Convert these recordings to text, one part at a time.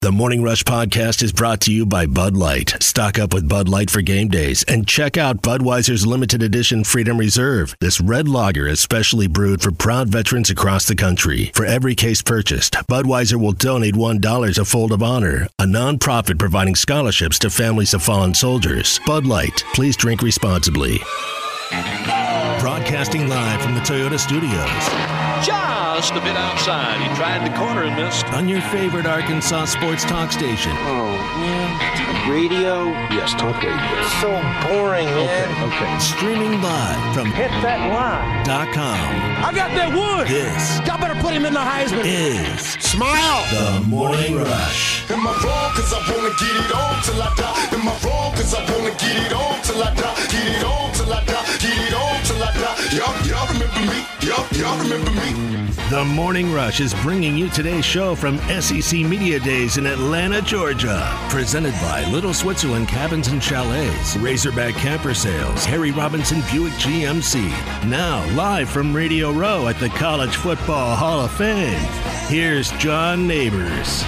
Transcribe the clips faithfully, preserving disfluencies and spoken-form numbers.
The Morning Rush podcast is brought to you by Bud Light. Stock up with Bud Light for game days and check out Budweiser's limited edition Freedom Reserve. This red lager is specially brewed for proud veterans across the country. For every case purchased, Budweiser will donate one dollar to Fold of Honor, a nonprofit providing scholarships to families of fallen soldiers. Bud Light. Please drink responsibly. Broadcasting live from the Toyota Studios. Just a bit outside. He tried the corner and missed. On your favorite Arkansas sports talk station. Oh, man. Radio? Yes, talk radio. It's so boring, man. Okay, okay. Streaming live from Hit that line. dot com. I got that wood. This Y'all better put him in the Heisman. is Smile. The Morning Rush. Am I wrong? Cause I wanna get it on till I die. Am I wrong? Cause I wanna get it on till I die. Get it on till I die. Get it on till I die. Y'all, y'all remember me? Y'all, y'all remember me? The Morning Rush is bringing you today's show from S E C Media Days in Atlanta, Georgia. Presented by Little Switzerland Cabins and Chalets, Razorback Camper Sales, Harry Robinson Buick G M C. Now, live from Radio Row at the College Football Hall of Fame, here's John Neighbors.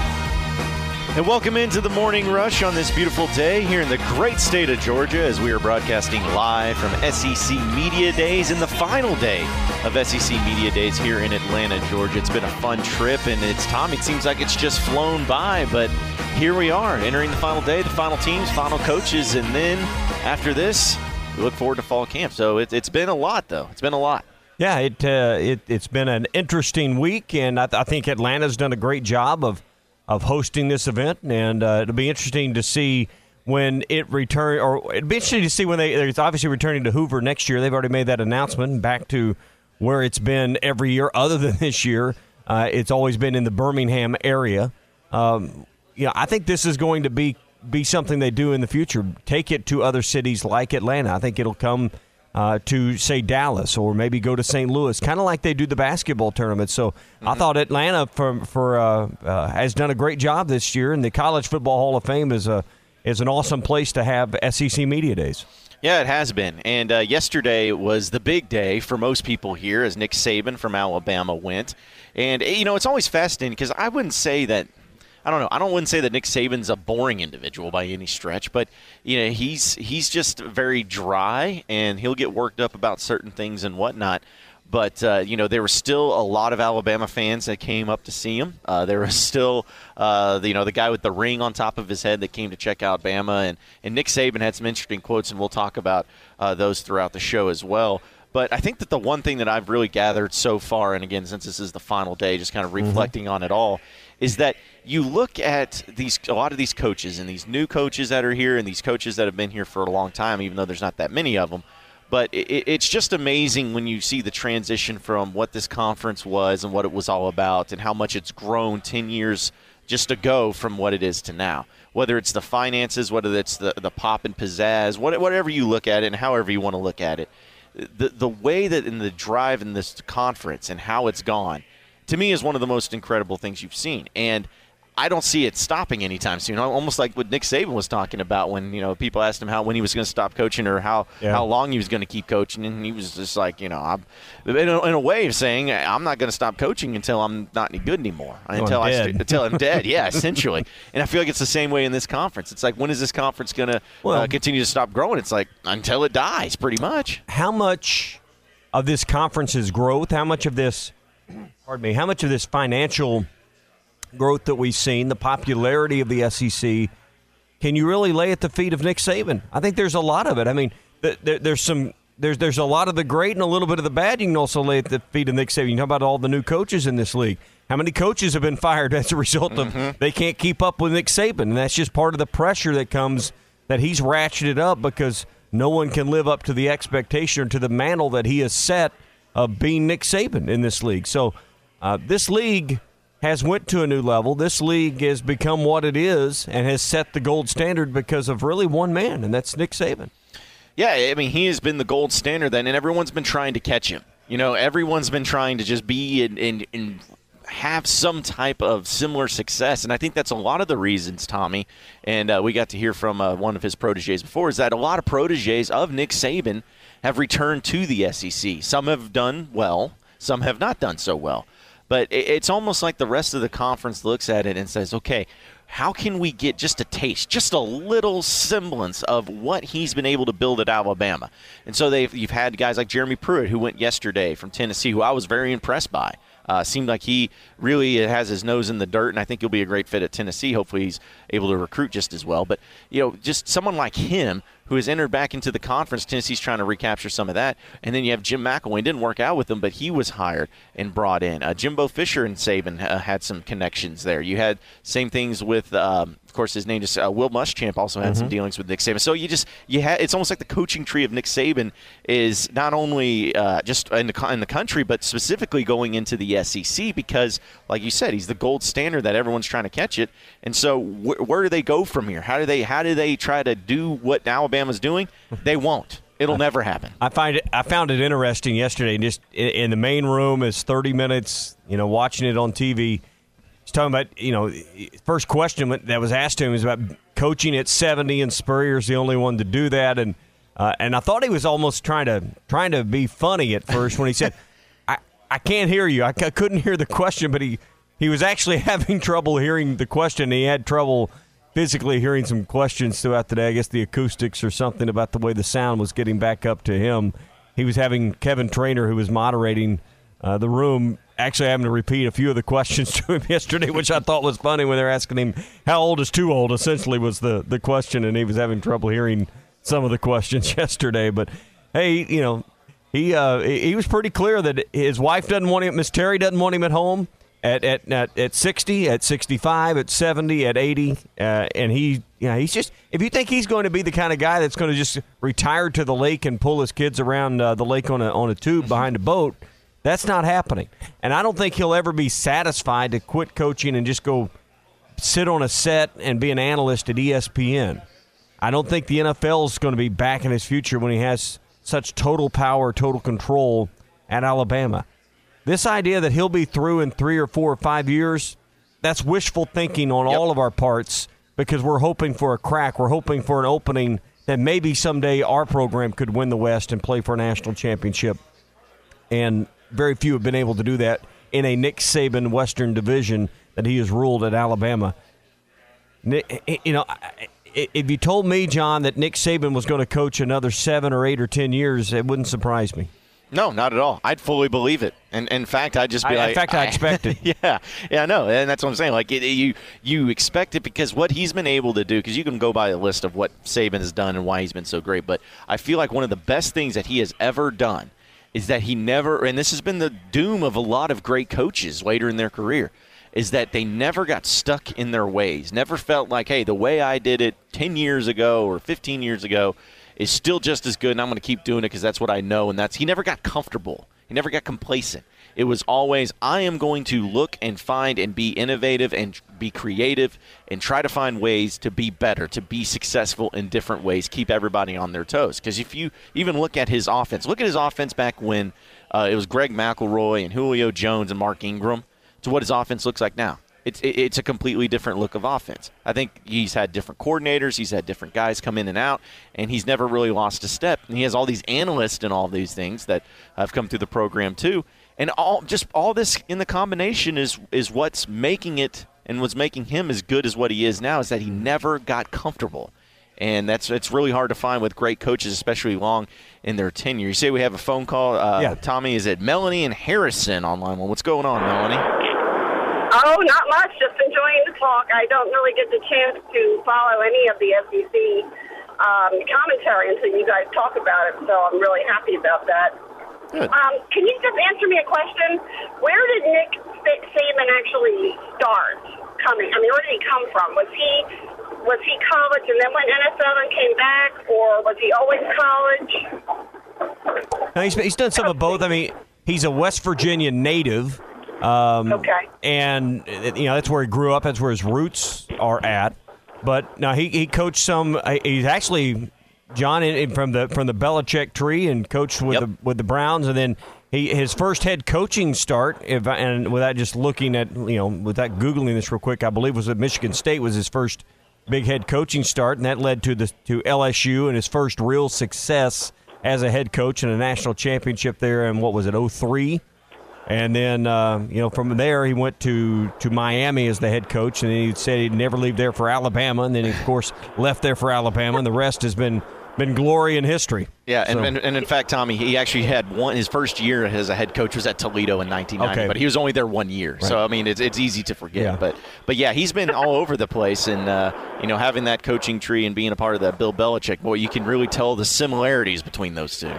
And welcome into the Morning Rush on this beautiful day here in the great state of Georgia as we are broadcasting live from S E C Media Days in the final day of S E C Media Days here in Atlanta, Georgia. It's been a fun trip, and it's, Tom, it seems like it's just flown by, but here we are entering the final day, the final teams, final coaches, and then after this, we look forward to fall camp. So it, it's been a lot, though. It's been a lot. Yeah, it, uh, it, it's been an interesting week, and I, th- I think Atlanta's done a great job of of hosting this event, and uh, it'll be interesting to see when it return, or it'll be interesting to see when they, it's obviously returning to Hoover next year. They've already made that announcement, back to where it's been every year other than this year. Uh, it's always been in the Birmingham area. Um, you know, I think this is going to be, be something they do in the future, take it to other cities like Atlanta. I think it'll come Uh, to, say, Dallas, or maybe go to Saint Louis, kind of like they do the basketball tournament. So mm-hmm. I thought Atlanta for, for uh, uh, has done a great job this year, and the College Football Hall of Fame is a is an awesome place to have S E C Media Days. Yeah, it has been. And uh, yesterday was the big day for most people here as Nick Saban from Alabama went. And, you know, it's always fascinating because I wouldn't say that I don't know. I don't wouldn't say that Nick Saban's a boring individual by any stretch, but you know he's he's just very dry, and he'll get worked up about certain things and whatnot. But uh, you know there were still a lot of Alabama fans that came up to see him. Uh, there was still uh, you know the guy with the ring on top of his head that came to check out Bama, and and Nick Saban had some interesting quotes, and we'll talk about uh, those throughout the show as well. But I think that the one thing that I've really gathered so far, and again, since this is the final day, just kind of reflecting mm-hmm. on it all, is that you look at these a lot of these coaches and these new coaches that are here and these coaches that have been here for a long time, even though there's not that many of them. But it, it's just amazing when you see the transition from what this conference was and what it was all about and how much it's grown ten years just ago from what it is to now. Whether it's the finances, whether it's the, the pop and pizzazz, whatever you look at it and however you want to look at it. The, the way that in the drive in this conference and how it's gone, to me, is one of the most incredible things you've seen. And I don't see it stopping anytime soon. Almost like what Nick Saban was talking about when you know people asked him how when he was going to stop coaching or how, yeah. how long he was going to keep coaching, and he was just like, you know, I'm in a, in a way of saying I'm not going to stop coaching until I'm not any good anymore, until I st- until I'm dead. Yeah, essentially. And I feel like it's the same way in this conference. It's like, when is this conference going to well, uh, continue to stop growing? It's like until it dies, pretty much. How much of this conference's growth? How much of this? Pardon me. How much of this financial growth that we've seen, the popularity of the S E C, can you really lay at the feet of Nick Saban? I think there's a lot of it. I mean, there, there's some there's there's a lot of the great and a little bit of the bad. You can also lay at the feet of Nick Saban. You talk about all the new coaches in this league. How many coaches have been fired as a result of mm-hmm. they can't keep up with Nick Saban? And that's just part of the pressure that comes that he's ratcheted up because no one can live up to the expectation or to the mantle that he has set of being Nick Saban in this league. So uh, this league has went to a new level. This league has become what it is and has set the gold standard because of really one man, and that's Nick Saban. Yeah, I mean, he has been the gold standard then, and everyone's been trying to catch him. You know, everyone's been trying to just be and, and, and have some type of similar success, and I think that's a lot of the reasons, Tommy, and uh, we got to hear from uh, one of his proteges before, is that a lot of proteges of Nick Saban have returned to the S E C. Some have done well, some have not done so well. But it's almost like the rest of the conference looks at it and says, okay, how can we get just a taste, just a little semblance of what he's been able to build at Alabama? And so they've you've had guys like Jeremy Pruitt, who went yesterday from Tennessee, who I was very impressed by. Uh, seemed like he really has his nose in the dirt, and I think he'll be a great fit at Tennessee. Hopefully he's able to recruit just as well. But, you know, just someone like him who has entered back into the conference. Tennessee's trying to recapture some of that. And then you have Jim McElwain. Didn't work out with him, but he was hired and brought in. Uh, Jimbo Fisher and Saban uh, had some connections there. You had same things with, um, of course, his name is uh, Will Muschamp also had mm-hmm. some dealings with Nick Saban. So you just you had it's almost like the coaching tree of Nick Saban is not only uh, just in the in the country, but specifically going into the S E C because, like you said, he's the gold standard that everyone's trying to catch it. And so wh- where do they go from here? How do they how do they try to do what Alabama's doing? They won't. It'll never happen. I find it. I found it interesting yesterday. Just in, in the main room, is thirty minutes. You know, watching it on T V. He's talking about, you know, first question that was asked to him was about coaching at seventy, and Spurrier's the only one to do that. And uh, and I thought he was almost trying to trying to be funny at first when he said, "I I can't hear you. I, I couldn't hear the question," but he he was actually having trouble hearing the question. He had trouble physically hearing some questions throughout the day. I guess the acoustics or something about the way the sound was getting back up to him. He was having Kevin Trainor, who was moderating uh, the room, actually having to repeat a few of the questions to him yesterday, which I thought was funny when they were asking him, how old is too old, essentially was the, the question, and he was having trouble hearing some of the questions yesterday. But, hey, you know, he uh, he was pretty clear that his wife doesn't want him, Miss Terry doesn't want him at home. At, at at at sixty, at sixty-five, at seventy, at eighty, uh, and he, you know, he's just. If you think he's going to be the kind of guy that's going to just retire to the lake and pull his kids around uh, the lake on a on a tube behind a boat, that's not happening. And I don't think he'll ever be satisfied to quit coaching and just go sit on a set and be an analyst at E S P N. I don't think the N F L is going to be back in his future when he has such total power, total control at Alabama. This idea that he'll be through in three or four or five years, that's wishful thinking on yep. all of our parts because we're hoping for a crack. We're hoping for an opening that maybe someday our program could win the West and play for a national championship. And very few have been able to do that in a Nick Saban Western division that he has ruled at Alabama. You know, if you told me, John, that Nick Saban was going to coach another seven or eight or ten years, it wouldn't surprise me. No, not at all. I'd fully believe it. And in fact, I'd just be I, like... In fact, I, I expect it. yeah, yeah, I know. And that's what I'm saying. Like, it, you you expect it because what he's been able to do, because you can go by a list of what Saban has done and why he's been so great, but I feel like one of the best things that he has ever done is that he never, and this has been the doom of a lot of great coaches later in their career, is that they never got stuck in their ways, never felt like, hey, the way I did it ten years ago or fifteen years ago is still just as good, and I'm going to keep doing it because that's what I know. And that's he never got comfortable. He never got complacent. It was always, I am going to look and find and be innovative and be creative and try to find ways to be better, to be successful in different ways, keep everybody on their toes. Because if you even look at his offense, look at his offense back when uh, it was Greg McElroy and Julio Jones and Mark Ingram to what his offense looks like now. It's it's a completely different look of offense. I think he's had different coordinators. He's had different guys come in and out, and he's never really lost a step. And he has all these analysts and all these things that have come through the program too. And all just all this in the combination is is what's making it and what's making him as good as what he is now is that he never got comfortable. And that's it's really hard to find with great coaches, especially long in their tenure. You say we have a phone call. Uh, yeah. Tommy, is it Melanie and Harrison on line one? What's going on, Melanie? Oh, not much. Just enjoying the talk. I don't really get the chance to follow any of the S E C um, commentary until you guys talk about it, so I'm really happy about that. Good. Um, can you just answer me a question? Where did Nick Saban actually start coming? I mean, where did he come from? Was he was he college and then went N F L and came back, or was he always college? No, he's, he's done some of both. I mean, he's a West Virginia native. Um, okay. And, you know, that's where he grew up. That's where his roots are at. But, no, he, he coached some – he's actually, John, in, in, from the from the Belichick tree and coached with, yep. the, with the Browns. And then he his first head coaching start, if and without just looking at, you know, without Googling this real quick, I believe was at Michigan State was his first big head coaching start. And that led to the to L S U and his first real success as a head coach in a national championship there in, what was it, oh three? And then, uh, you know, from there he went to, to Miami as the head coach, and then he said he'd never leave there for Alabama, and then he, of course, left there for Alabama, and the rest has been been glory and history. Yeah, and, so. and, and in fact, Tommy, he actually had one. His first year as a head coach was at Toledo in nineteen ninety, okay. but he was only there one year. Right. So I mean, it's it's easy to forget. Yeah. But but yeah, he's been all over the place, and uh, you know, having that coaching tree and being a part of that Bill Belichick, boy, you can really tell the similarities between those two.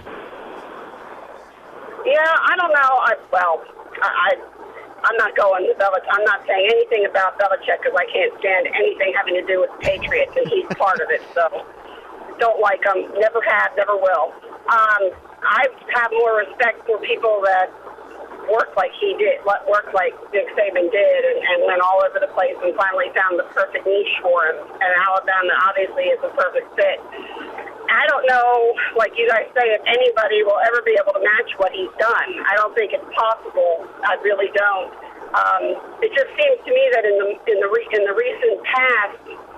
Yeah, I don't know. I, well, I, I I'm not going to Belichick. I'm not saying anything about Belichick because I can't stand anything having to do with the Patriots, and he's part of it. So don't like him. Never have, never will. Um, I have more respect for people that work like he did, work like Nick Saban did, and, and went all over the place and finally found the perfect niche for him. And Alabama obviously is a perfect fit. I don't know, like you guys say, if anybody will ever be able to match what he's done. I don't think it's possible. I really don't. Um, it just seems to me that in the in the re, in the recent past,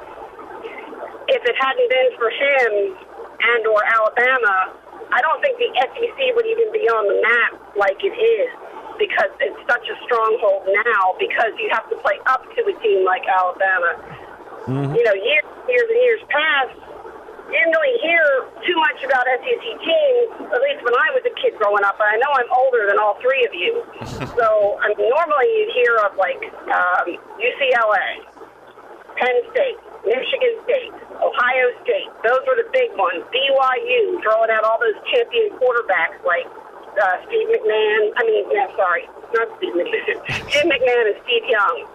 if it hadn't been for him and or Alabama, I don't think the S E C would even be on the map like it is, because it's such a stronghold now, because you have to play up to a team like Alabama. Mm-hmm. You know, years, years and years past, you didn't really hear too much about S E C teams, at least when I was a kid growing up. But I know I'm older than all three of you. So I mean, normally you'd hear of, like, um, U C L A, Penn State, Michigan State, Ohio State. Those were the big ones. B Y U, throwing out all those champion quarterbacks like uh, Steve McMahon. I mean, no, sorry, not Steve McMahon. Jim McMahon and Steve Young.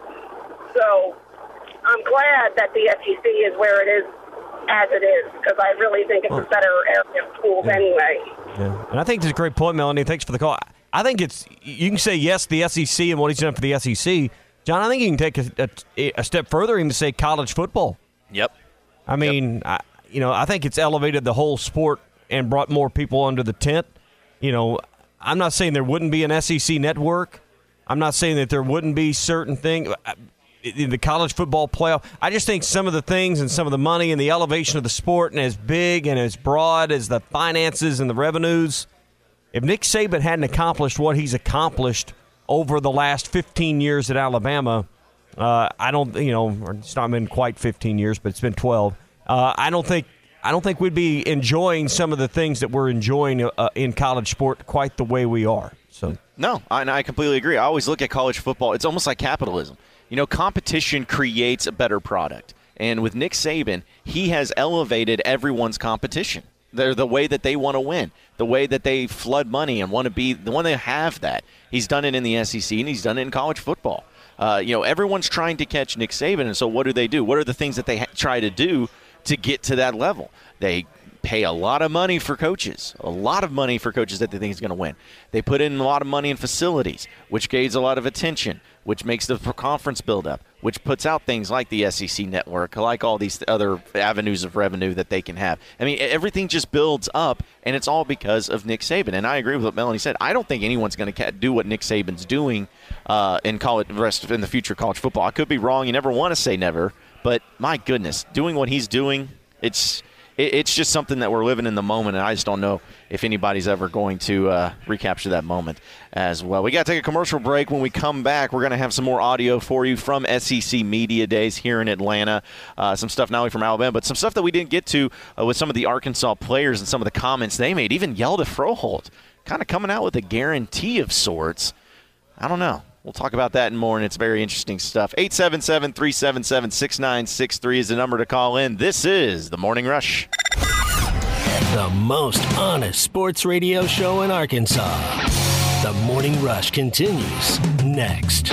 So I'm glad that the S E C is where it is as it is, because I really think it's a better area of schools yeah. anyway. Yeah. And I think it's a great point, Melanie. Thanks for the call. I think it's, you can say yes, the S E C and what he's done for the S E C. John, I think you can take a, a, a step further and say college football. Yep. I mean, yep. I, you know, I think it's elevated the whole sport and brought more people under the tent. You know, I'm not saying there wouldn't be an S E C network. I'm not saying that there wouldn't be certain things in the college football playoff. I just think some of the things and some of the money and the elevation of the sport, and as big and as broad as the finances and the revenues, if Nick Saban hadn't accomplished what he's accomplished over the last fifteen years at Alabama, uh, I don't, you know, it's not been quite fifteen years, but it's been twelve. Uh, I don't think I don't think we'd be enjoying some of the things that we're enjoying uh, in college sport quite the way we are. So no, I, and I completely agree. I always look at college football. It's almost like capitalism. You know, competition creates a better product. And with Nick Saban, he has elevated everyone's competition. They're the way that they want to win, the way that they flood money and want to be the one that have that. He's done it in the S E C, and he's done it in college football. Uh, you know, everyone's trying to catch Nick Saban, and so what do they do? What are the things that they ha- try to do to get to that level? They pay a lot of money for coaches, a lot of money for coaches that they think is going to win. They put in a lot of money in facilities, which gains a lot of attention, which makes the conference build up, which puts out things like the S E C network, like all these other avenues of revenue that they can have. I mean, everything just builds up, and it's all because of Nick Saban. And I agree with what Melanie said. I don't think anyone's going to do what Nick Saban's doing uh, in college, rest in the future of college football. I could be wrong. You never want to say never, but my goodness, doing what he's doing, it's it's just something that we're living in the moment, and I just don't know if anybody's ever going to uh, recapture that moment as well. We got to take a commercial break. When we come back, we're going to have some more audio for you from S E C Media Days here in Atlanta. Uh, some stuff not only from Alabama, but some stuff that we didn't get to uh, with some of the Arkansas players and some of the comments they made. Even Yelda Froholt kind of coming out with a guarantee of sorts. I don't know. We'll talk about that and more, and it's very interesting stuff. eight seven seven, three seven seven, six nine six three is the number to call in. This is The Morning Rush. The most honest sports radio show in Arkansas. The Morning Rush continues next.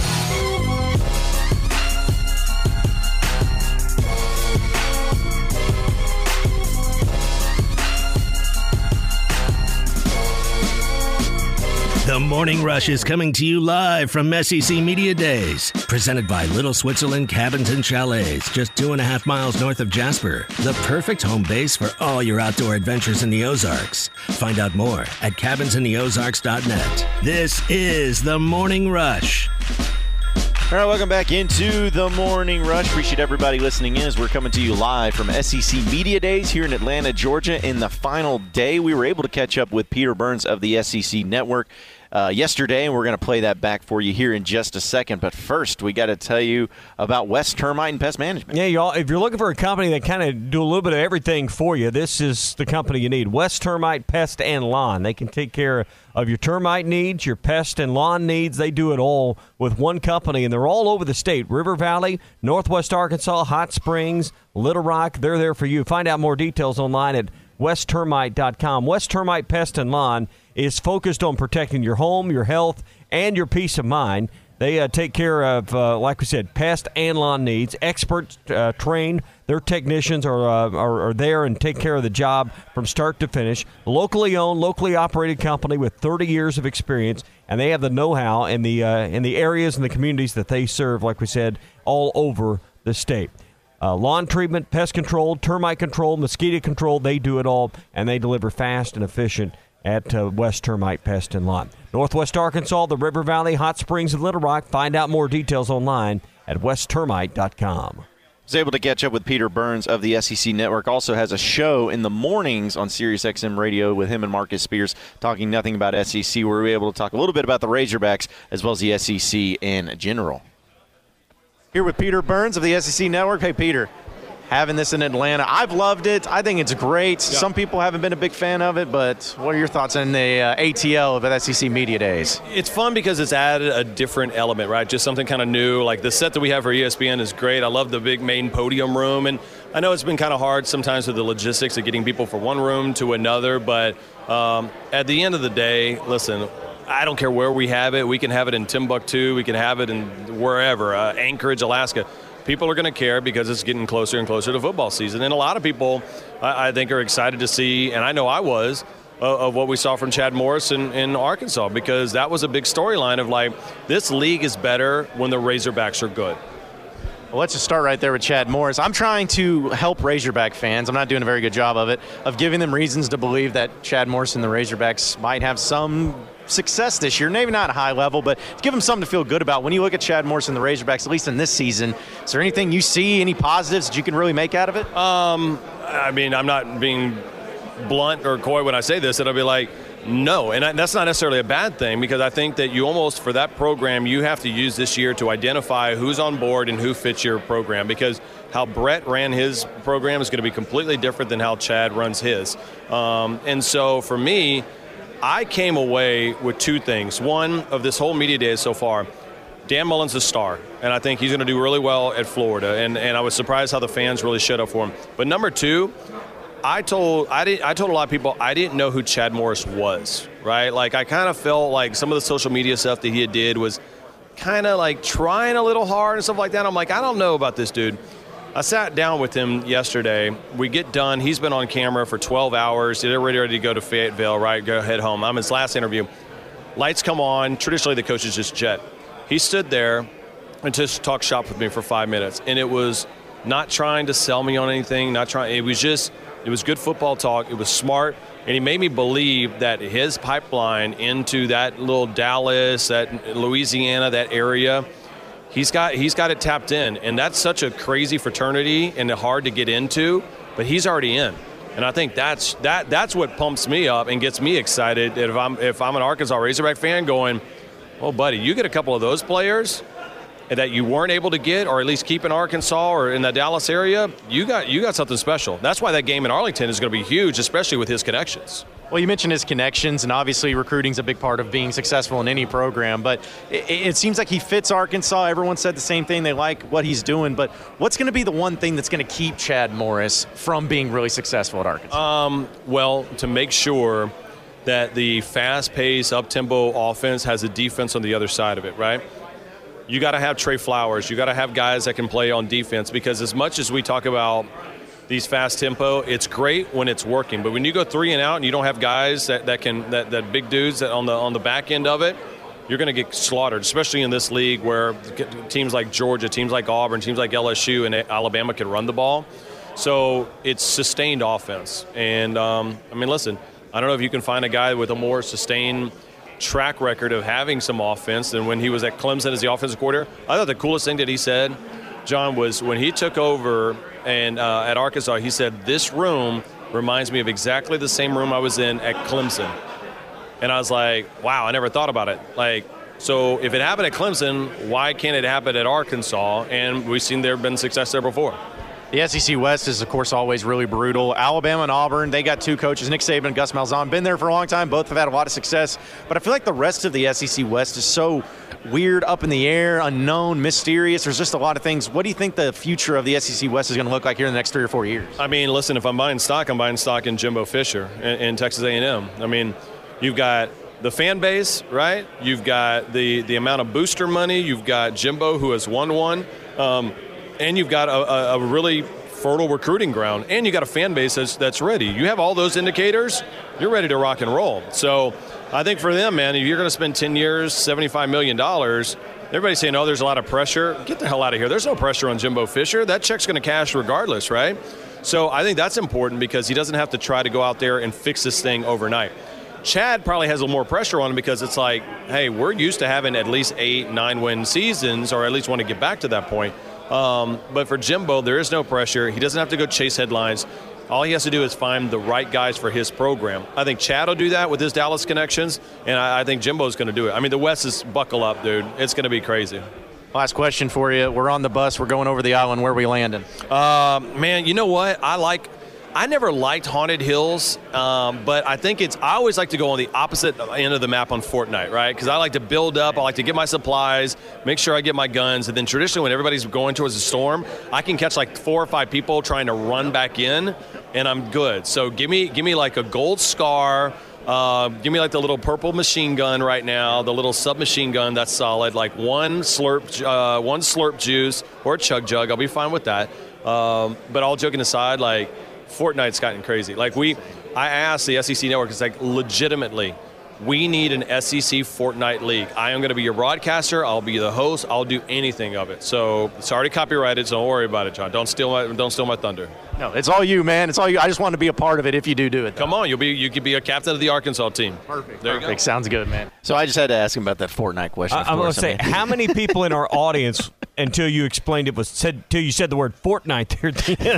The Morning Rush is coming to you live from S E C Media Days, presented by Little Switzerland Cabins and Chalets, just two and a half miles north of Jasper. The perfect home base for all your outdoor adventures in the Ozarks. Find out more at cabins in the ozarks dot net. This is The Morning Rush. All right, welcome back into The Morning Rush. Appreciate everybody listening in as we're coming to you live from S E C Media Days here in Atlanta, Georgia. In the final day, we were able to catch up with Peter Burns of the S E C Network. uh, yesterday, and we're going to play that back for you here in just a second. But first, we got to tell you about West Termite and Pest Management. Yeah, y'all, if you're looking for a company that kind of do a little bit of everything for you, this is the company you need. West Termite Pest and Lawn. They can take care of your termite needs, your pest and lawn needs. They do it all with one company, and they're all over the state. River Valley, Northwest Arkansas, Hot Springs, Little Rock. They're there for you. Find out more details online at west termite dot com. West Termite Pest and Lawn is focused on protecting your home, your health, and your peace of mind. They uh, take care of, uh, like we said, pest and lawn needs. Experts uh, trained. Their technicians are, uh, are are there and take care of the job from start to finish. Locally owned, locally operated company with thirty years of experience, and they have the know-how in the uh, in the areas and the communities that they serve, like we said, all over the state. Uh, lawn treatment, pest control, termite control, mosquito control, they do it all, and they deliver fast and efficient at uh, West Termite Pest and Lawn. Northwest Arkansas, the River Valley, Hot Springs, and Little Rock. Find out more details online at west termite dot com. Was able to catch up with Peter Burns of the S E C Network. Also has a show in the mornings on Sirius X M Radio with him and Marcus Spears talking nothing about S E C, where we're able to talk a little bit about the Razorbacks as well as the S E C in general. Here with Peter Burns of the S E C Network. Hey, Peter, having this in Atlanta, I've loved it. I think it's great. Yeah. Some people haven't been a big fan of it, but what are your thoughts on the uh, A T L of S E C Media Days? It's fun because it's added a different element, right? Just something kind of new. Like the set that we have for E S P N is great. I love the big main podium room, and I know it's been kind of hard sometimes with the logistics of getting people from one room to another, but um, at the end of the day, listen, I don't care where we have it. We can have it in Timbuktu. We can have it in wherever, uh, Anchorage, Alaska. People are going to care because it's getting closer and closer to football season. And a lot of people, I, I think, are excited to see, and I know I was, uh, of what we saw from Chad Morris in, in Arkansas, because that was a big storyline of, like, this league is better when the Razorbacks are good. Well, let's just start right there with Chad Morris. I'm trying to help Razorback fans. I'm not doing a very good job of it, of giving them reasons to believe that Chad Morris and the Razorbacks might have some success this year. Maybe not high level, but to give them something to feel good about. When you look at Chad Morris and the Razorbacks, at least in this season, is there anything you see, any positives that you can really make out of it? Um, I mean, I'm not being blunt or coy when I say this, and I'll be like, no, and that's not necessarily a bad thing, because I think that you almost, for that program, you have to use this year to identify who's on board and who fits your program, because how Brett ran his program is going to be completely different than how Chad runs his. Um, and so for me, I came away with two things. One, of this whole media day so far, Dan Mullen's a star, and I think he's going to do really well at Florida, and, and I was surprised how the fans really showed up for him. But number two, I told I didn't I told a lot of people I didn't know who Chad Morris was, right? Like, I kind of felt like some of the social media stuff that he did was kind of like trying a little hard and stuff like that. I'm like, I don't know about this dude. I sat down with him yesterday. We get done. He's been on camera for twelve hours. They're ready, ready to go to Fayetteville, right? Go head home. I'm his last interview. Lights come on. Traditionally, the coach is just jet. He stood there and just talked shop with me for five minutes. And it was not trying to sell me on anything, not trying. It was just, it was good football talk. It was smart. And he made me believe that his pipeline into that little Dallas, that Louisiana, that area, He's got he's got it tapped in, and that's such a crazy fraternity and hard to get into, but he's already in. And I think that's that that's what pumps me up and gets me excited. If I'm if I'm an Arkansas Razorback fan going, oh, buddy, you get a couple of those players that you weren't able to get, or at least keep in Arkansas or in the Dallas area, you got you got something special. That's why that game in Arlington is going to be huge, especially with his connections. Well, you mentioned his connections, and obviously recruiting is a big part of being successful in any program, but it, it seems like he fits Arkansas. Everyone said the same thing. They like what he's doing, but what's going to be the one thing that's going to keep Chad Morris from being really successful at Arkansas? Um, well, to make sure that the fast-paced, up-tempo offense has a defense on the other side of it, right? You got to have Trey Flowers. You got to have guys that can play on defense, because as much as we talk about these fast tempo, it's great when it's working. But when you go three and out and you don't have guys that, that can that, that big dudes that on the on the back end of it, you're going to get slaughtered, especially in this league where teams like Georgia, teams like Auburn, teams like L S U and Alabama can run the ball. So it's sustained offense. And um, I mean, listen, I don't know if you can find a guy with a more sustained track record of having some offense than when he was at Clemson as the offensive coordinator. I thought the coolest thing that he said, John, was when he took over and uh, at Arkansas, he said, this room reminds me of exactly the same room I was in at Clemson. And I was like, wow, I never thought about it. Like, so if it happened at Clemson, why can't it happen at Arkansas? And we've seen there have been success there before. The S E C West is, of course, always really brutal. Alabama and Auburn, they got two coaches, Nick Saban and Gus Malzahn, been there for a long time. Both have had a lot of success. But I feel like the rest of the S E C West is so weird, up in the air, unknown, mysterious. There's just a lot of things. What do you think the future of the S E C West is going to look like here in the next three or four years? I mean, listen, if I'm buying stock, I'm buying stock in Jimbo Fisher in, in Texas A and M. I mean, you've got the fan base, right? You've got the, the amount of booster money. You've got Jimbo, who has won one. Um, and you've got a, a, a really fertile recruiting ground, and you got a fan base that's, that's ready. You have all those indicators, you're ready to rock and roll. So I think for them, man, if you're going to spend ten years, seventy-five million dollars, everybody's saying, oh, there's a lot of pressure. Get the hell out of here. There's no pressure on Jimbo Fisher. That check's going to cash regardless, right? So I think that's important because he doesn't have to try to go out there and fix this thing overnight. Chad probably has a little more pressure on him because it's like, hey, we're used to having at least eight, nine-win seasons, or at least want to get back to that point. Um, but for Jimbo, there is no pressure. He doesn't have to go chase headlines. All he has to do is find the right guys for his program. I think Chad will do that with his Dallas connections, and I, I think Jimbo's going to do it. I mean, the West is buckle up, dude. It's going to be crazy. Last question for you. We're on the bus. We're going over the island. Where are we landing? Uh, man, you know what? I like – I never liked Haunted Hills, um, but I think it's – I always like to go on the opposite end of the map on Fortnite, right? Because I like to build up. I like to get my supplies, make sure I get my guns. And then traditionally when everybody's going towards the storm, I can catch like four or five people trying to run back in, and I'm good. So give me give me like a gold scar. Uh, give me like the little purple machine gun right now, the little submachine gun that's solid, like one slurp, uh, one slurp juice or a chug jug. I'll be fine with that. Um, but all joking aside, like – Fortnite's gotten crazy. Like we, I asked the S E C Network, it's like legitimately, we need an S E C Fortnite league. I am going to be your broadcaster. I'll be the host. I'll do anything of it. So it's already copyrighted, so don't worry about it, John. Don't steal my, don't steal my thunder. No, it's all you, man. It's all you. I just want to be a part of it if you do do it. Though. Come on, you'll be, you could be a captain of the Arkansas team. Perfect. There Perfect. you go. Sounds good, man. So I just had to ask him about that Fortnite question. I, I'm going to say, how many people in our audience, until you explained it, was said, until you said the word Fortnite there at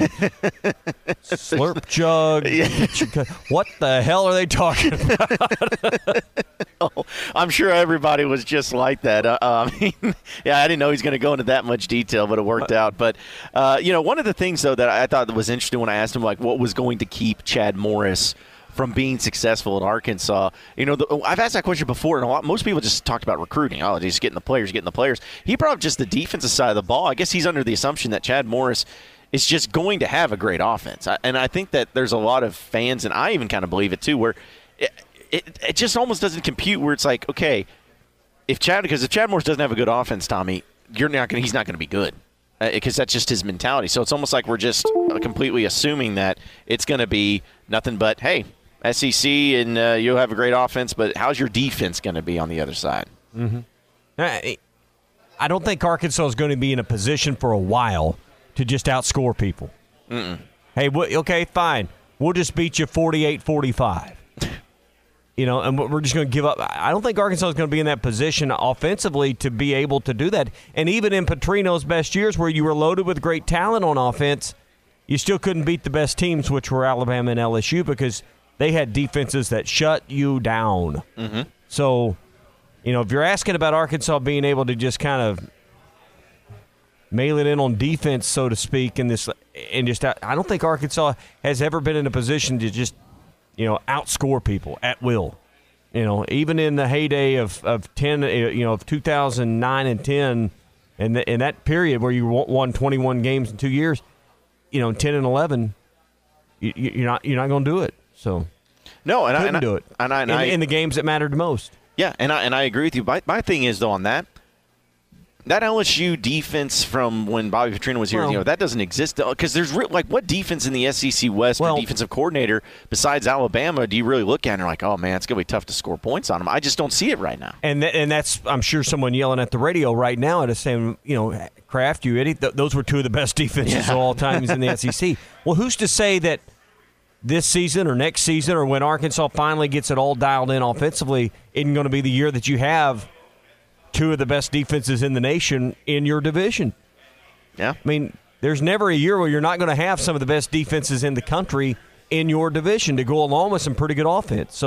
the end? Slurp jug. Yeah. What the hell are they talking about? Oh, I'm sure everybody was just like that. Uh, I mean, yeah, I didn't know he was going to go into that much detail, but it worked out. But, uh, you know, one of the things, though, that I thought was interesting when I asked him, like, what was going to keep Chad Morris from being successful at Arkansas. You know, the, I've asked that question before, and a lot, most people just talked about recruiting. Oh, just getting the players, getting the players. He brought up just the defensive side of the ball. I guess he's under the assumption that Chad Morris is just going to have a great offense. And I think that there's a lot of fans, and I even kind of believe it too, where it, it, it just almost doesn't compute where it's like, okay, if Chad, because if Chad Morris doesn't have a good offense, Tommy, you're not going. He's not going to be good. Because uh, that's just his mentality. So it's almost like we're just uh, completely assuming that it's going to be nothing but, hey, S E C and uh, you'll have a great offense, but how's your defense going to be on the other side? Mm-hmm. I, I don't think Arkansas is going to be in a position for a while to just outscore people. Mm-mm. Hey, w- okay, fine. We'll just beat you forty-eight forty-five. You know, and we're just going to give up. I don't think Arkansas is going to be in that position offensively to be able to do that. And even in Petrino's best years where you were loaded with great talent on offense, you still couldn't beat the best teams, which were Alabama and L S U, because they had defenses that shut you down. Mm-hmm. So, you know, if you're asking about Arkansas being able to just kind of mail it in on defense, so to speak, in this, and just I don't think Arkansas has ever been in a position to just, you know, outscore people at will. You know, even in the heyday of, of ten, you know, of two thousand nine and ten, and in that period where you won twenty-one games in two years, you know, ten and eleven, you, you're not you're not going to do it. So no, and couldn't I and do it. And I, and in, I, in the games that mattered most. Yeah, and I and I agree with you. My, my thing is though on that. That L S U defense from when Bobby Petrino was here, well, you know, that doesn't exist because there's re- like what defense in the S E C West well, or defensive coordinator besides Alabama do you really look at and you're like, oh man, it's gonna be tough to score points on them. I just don't see it right now. And th- and that's I'm sure someone yelling at the radio right now at saying, you know, Kraft, you idiot. Th- those were two of the best defenses yeah. of all times in the S E C. Well, who's to say that this season or next season or when Arkansas finally gets it all dialed in offensively isn't going to be the year that you have two of the best defenses in the nation in your division? Yeah. I mean, there's never a year where you're not going to have some of the best defenses in the country in your division to go along with some pretty good offense. So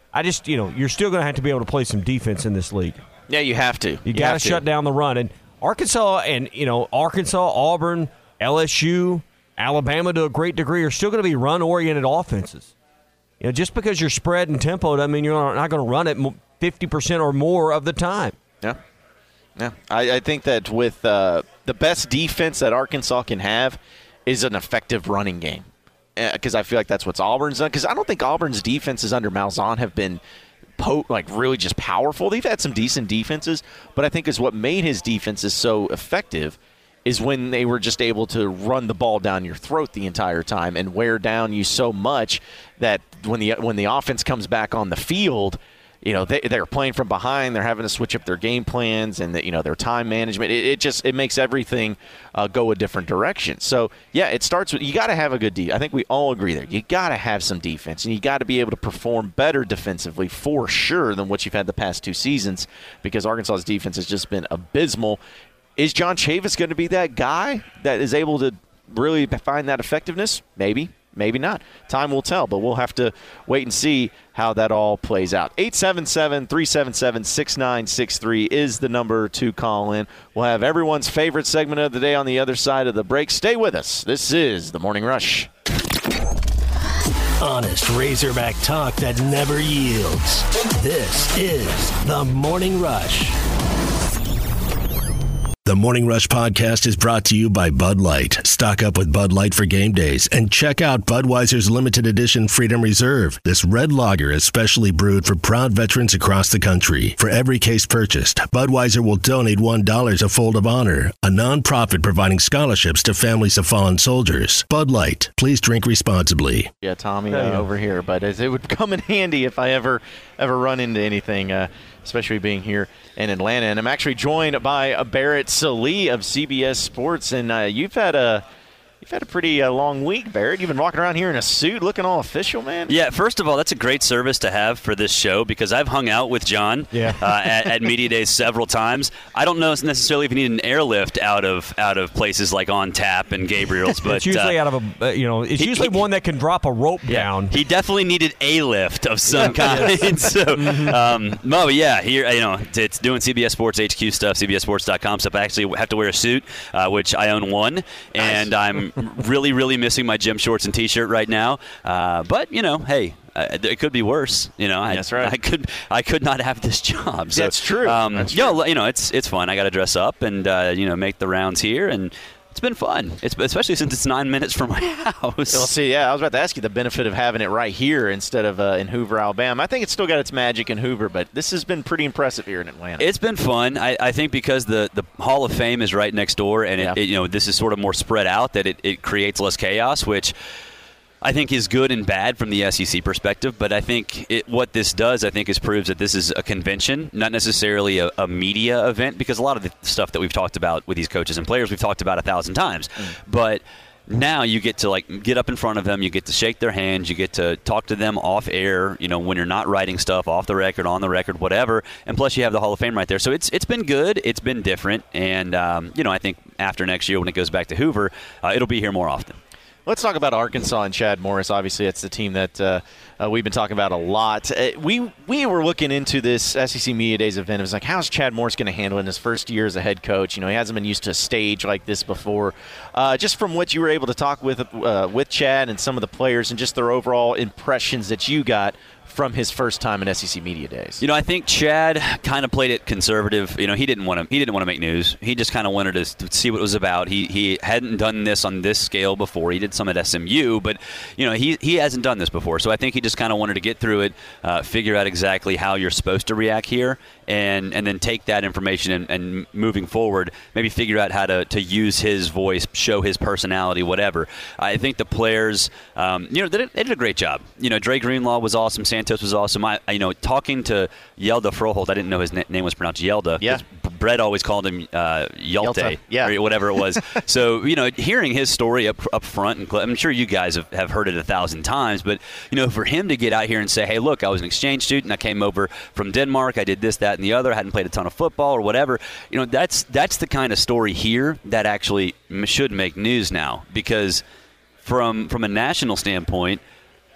I just, you know, you're still going to have to be able to play some defense in this league. Yeah, you have to. You, you got to shut down the run. And Arkansas and, you know, Arkansas, Auburn, L S U, Alabama to a great degree are still going to be run-oriented offenses. You know, just because you're spread and tempo doesn't mean you're not going to run it fifty percent or more of the time. Yeah. Yeah. I, I think that with uh, the best defense that Arkansas can have is an effective running game. Because I feel like that's what's Auburn's done. Because I don't think Auburn's defenses under Malzahn have been po- like really just powerful. They've had some decent defenses, but I think is what made his defenses so effective is when they were just able to run the ball down your throat the entire time and wear down you so much that when the when the offense comes back on the field, you know, they, they're playing from behind. They're having to switch up their game plans and, the, you know, their time management. It, it just it makes everything uh, go a different direction. So, yeah, it starts with you got to have a good defense. I think we all agree there. You got to have some defense, and you got to be able to perform better defensively for sure than what you've had the past two seasons because Arkansas's defense has just been abysmal. Is John Chavis going to be that guy that is able to really find that effectiveness? Maybe. Maybe not. Time will tell, but we'll have to wait and see how that all plays out. eight seven seven, three seven seven, six nine six three is the number to call in. We'll have everyone's favorite segment of the day on the other side of the break. Stay with us. This is The Morning Rush. Honest Razorback talk that never yields. This is The Morning Rush. The Morning Rush podcast is brought to you by Bud Light. Stock up with Bud Light for game days and check out Budweiser's limited edition Freedom Reserve. This red lager is specially brewed for proud veterans across the country. For every case purchased, Budweiser will donate one dollar to Fold of Honor, a nonprofit providing scholarships to families of fallen soldiers. Bud Light, please drink responsibly. Yeah, Tommy uh, over here, but it would come in handy if I ever ever run into anything, uh, especially being here in Atlanta. And I'm actually joined by Barrett Sallee of C B S Sports, and uh, you've had a You've had a pretty uh, long week, Barrett. You've been walking around here in a suit looking all official, man. Yeah, first of all, that's a great service to have for this show because I've hung out with John yeah. uh, at, at Media Days several times. I don't know necessarily if you need an airlift out of out of places like On Tap and Gabriel's, but it's usually uh, out of a, uh, you know, it's he, usually he, one that can drop a rope yeah, down. He definitely needed a lift of some kind. so, um, no, yeah, here, you know, it's doing C B S Sports H Q stuff, C B S Sports dot com stuff. I actually have to wear a suit, uh, which I own one, and nice. I'm really, really missing my gym shorts and T-shirt right now, uh, but you know, hey, uh, it could be worse. You know, I, that's right. I could, I could not have this job. So, that's true. Um, that's you know, true. you know, it's it's fun. I got to dress up and uh, you know, make the rounds here, and it's been fun. It's especially since it's nine minutes from my house. Well, see, yeah, I was about to ask you the benefit of having it right here instead of uh, in Hoover, Alabama. I think it's still got its magic in Hoover, but this has been pretty impressive here in Atlanta. It's been fun. I, I think because the, the Hall of Fame is right next door, and yeah. it, it, you know, this is sort of more spread out, that it, it creates less chaos, which I think is good and bad from the S E C perspective, but I think it, what this does, I think, is proves that this is a convention, not necessarily a, a media event, because a lot of the stuff that we've talked about with these coaches and players, we've talked about a thousand times. Mm. But now you get to like get up in front of them, you get to shake their hands, you get to talk to them off air, you know, when you're not writing stuff off the record, on the record, whatever. And plus you have the Hall of Fame right there. So it's it's been good, it's been different, and um, you know, I think after next year when it goes back to Hoover, uh, it'll be here more often. Let's talk about Arkansas and Chad Morris. Obviously, that's the team that uh, uh, we've been talking about a lot. Uh, we we were looking into this S E C Media Days event. It was like, how's Chad Morris going to handle it in his first year as a head coach? You know, he hasn't been used to a stage like this before. Uh, just from what you were able to talk with uh, with Chad and some of the players and just their overall impressions that you got from his first time in S E C Media Days. You know, I think Chad kind of played it conservative. You know, he didn't want to. He didn't want to make news. He just kind of wanted to, to see what it was about. He he hadn't done this on this scale before. He did some at S M U, but you know, he he hasn't done this before. So I think he just kind of wanted to get through it, uh, figure out exactly how you're supposed to react here, and and then take that information and, and moving forward, maybe figure out how to, to use his voice, show his personality, whatever. I think the players, um, you know, they did, they did a great job. You know, Dre Greenlaw was awesome. Santos was awesome. I, you know, talking to Yelda Froholt, I didn't know his na- name was pronounced Yelda. Yeah. Brett always called him uh, Yelte, Yelta. Yeah. or whatever it was. So, you know, hearing his story up up front, and I'm sure you guys have, have heard it a thousand times, but, you know, for him to get out here and say, hey, look, I was an exchange student. I came over from Denmark. I did this, that, and the other. I hadn't played a ton of football or whatever. You know, that's that's the kind of story here that actually should make news now, because from from a national standpoint,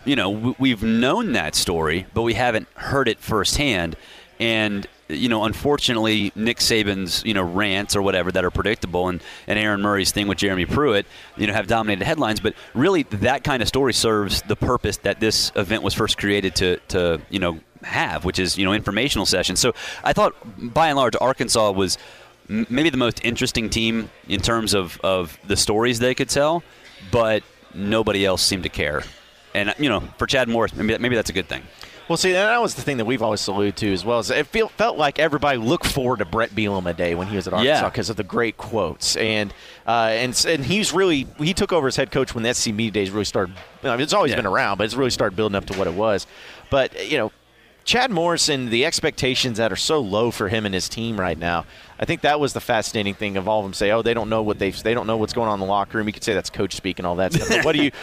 you know, w- we've known that story, but we haven't heard it firsthand. And, you know, unfortunately, Nick Saban's, you know, rants or whatever that are predictable and, and Aaron Murray's thing with Jeremy Pruitt, you know, have dominated headlines. But really, that kind of story serves the purpose that this event was first created to, to you know, have, which is, you know, informational sessions. So I thought, by and large, Arkansas was m- maybe the most interesting team in terms of, of the stories they could tell, but nobody else seemed to care. And, you know, for Chad Morris, maybe, maybe that's a good thing. Well, see, that was the thing that we've always alluded to as well. Is it feel, felt like everybody looked forward to Brett Bielema Day when he was at Arkansas because yeah. of the great quotes, and uh, and and he's really he took over as head coach when the S E C Media Days really started. I mean, it's always yeah. been around, but it's really started building up to what it was. But you know, Chad Morrison, the expectations that are so low for him and his team right now. I think that was the fascinating thing of all of them say, oh, they don't know what they they don't know what's going on in the locker room. You could say that's coach speak and all that stuff. But what do you?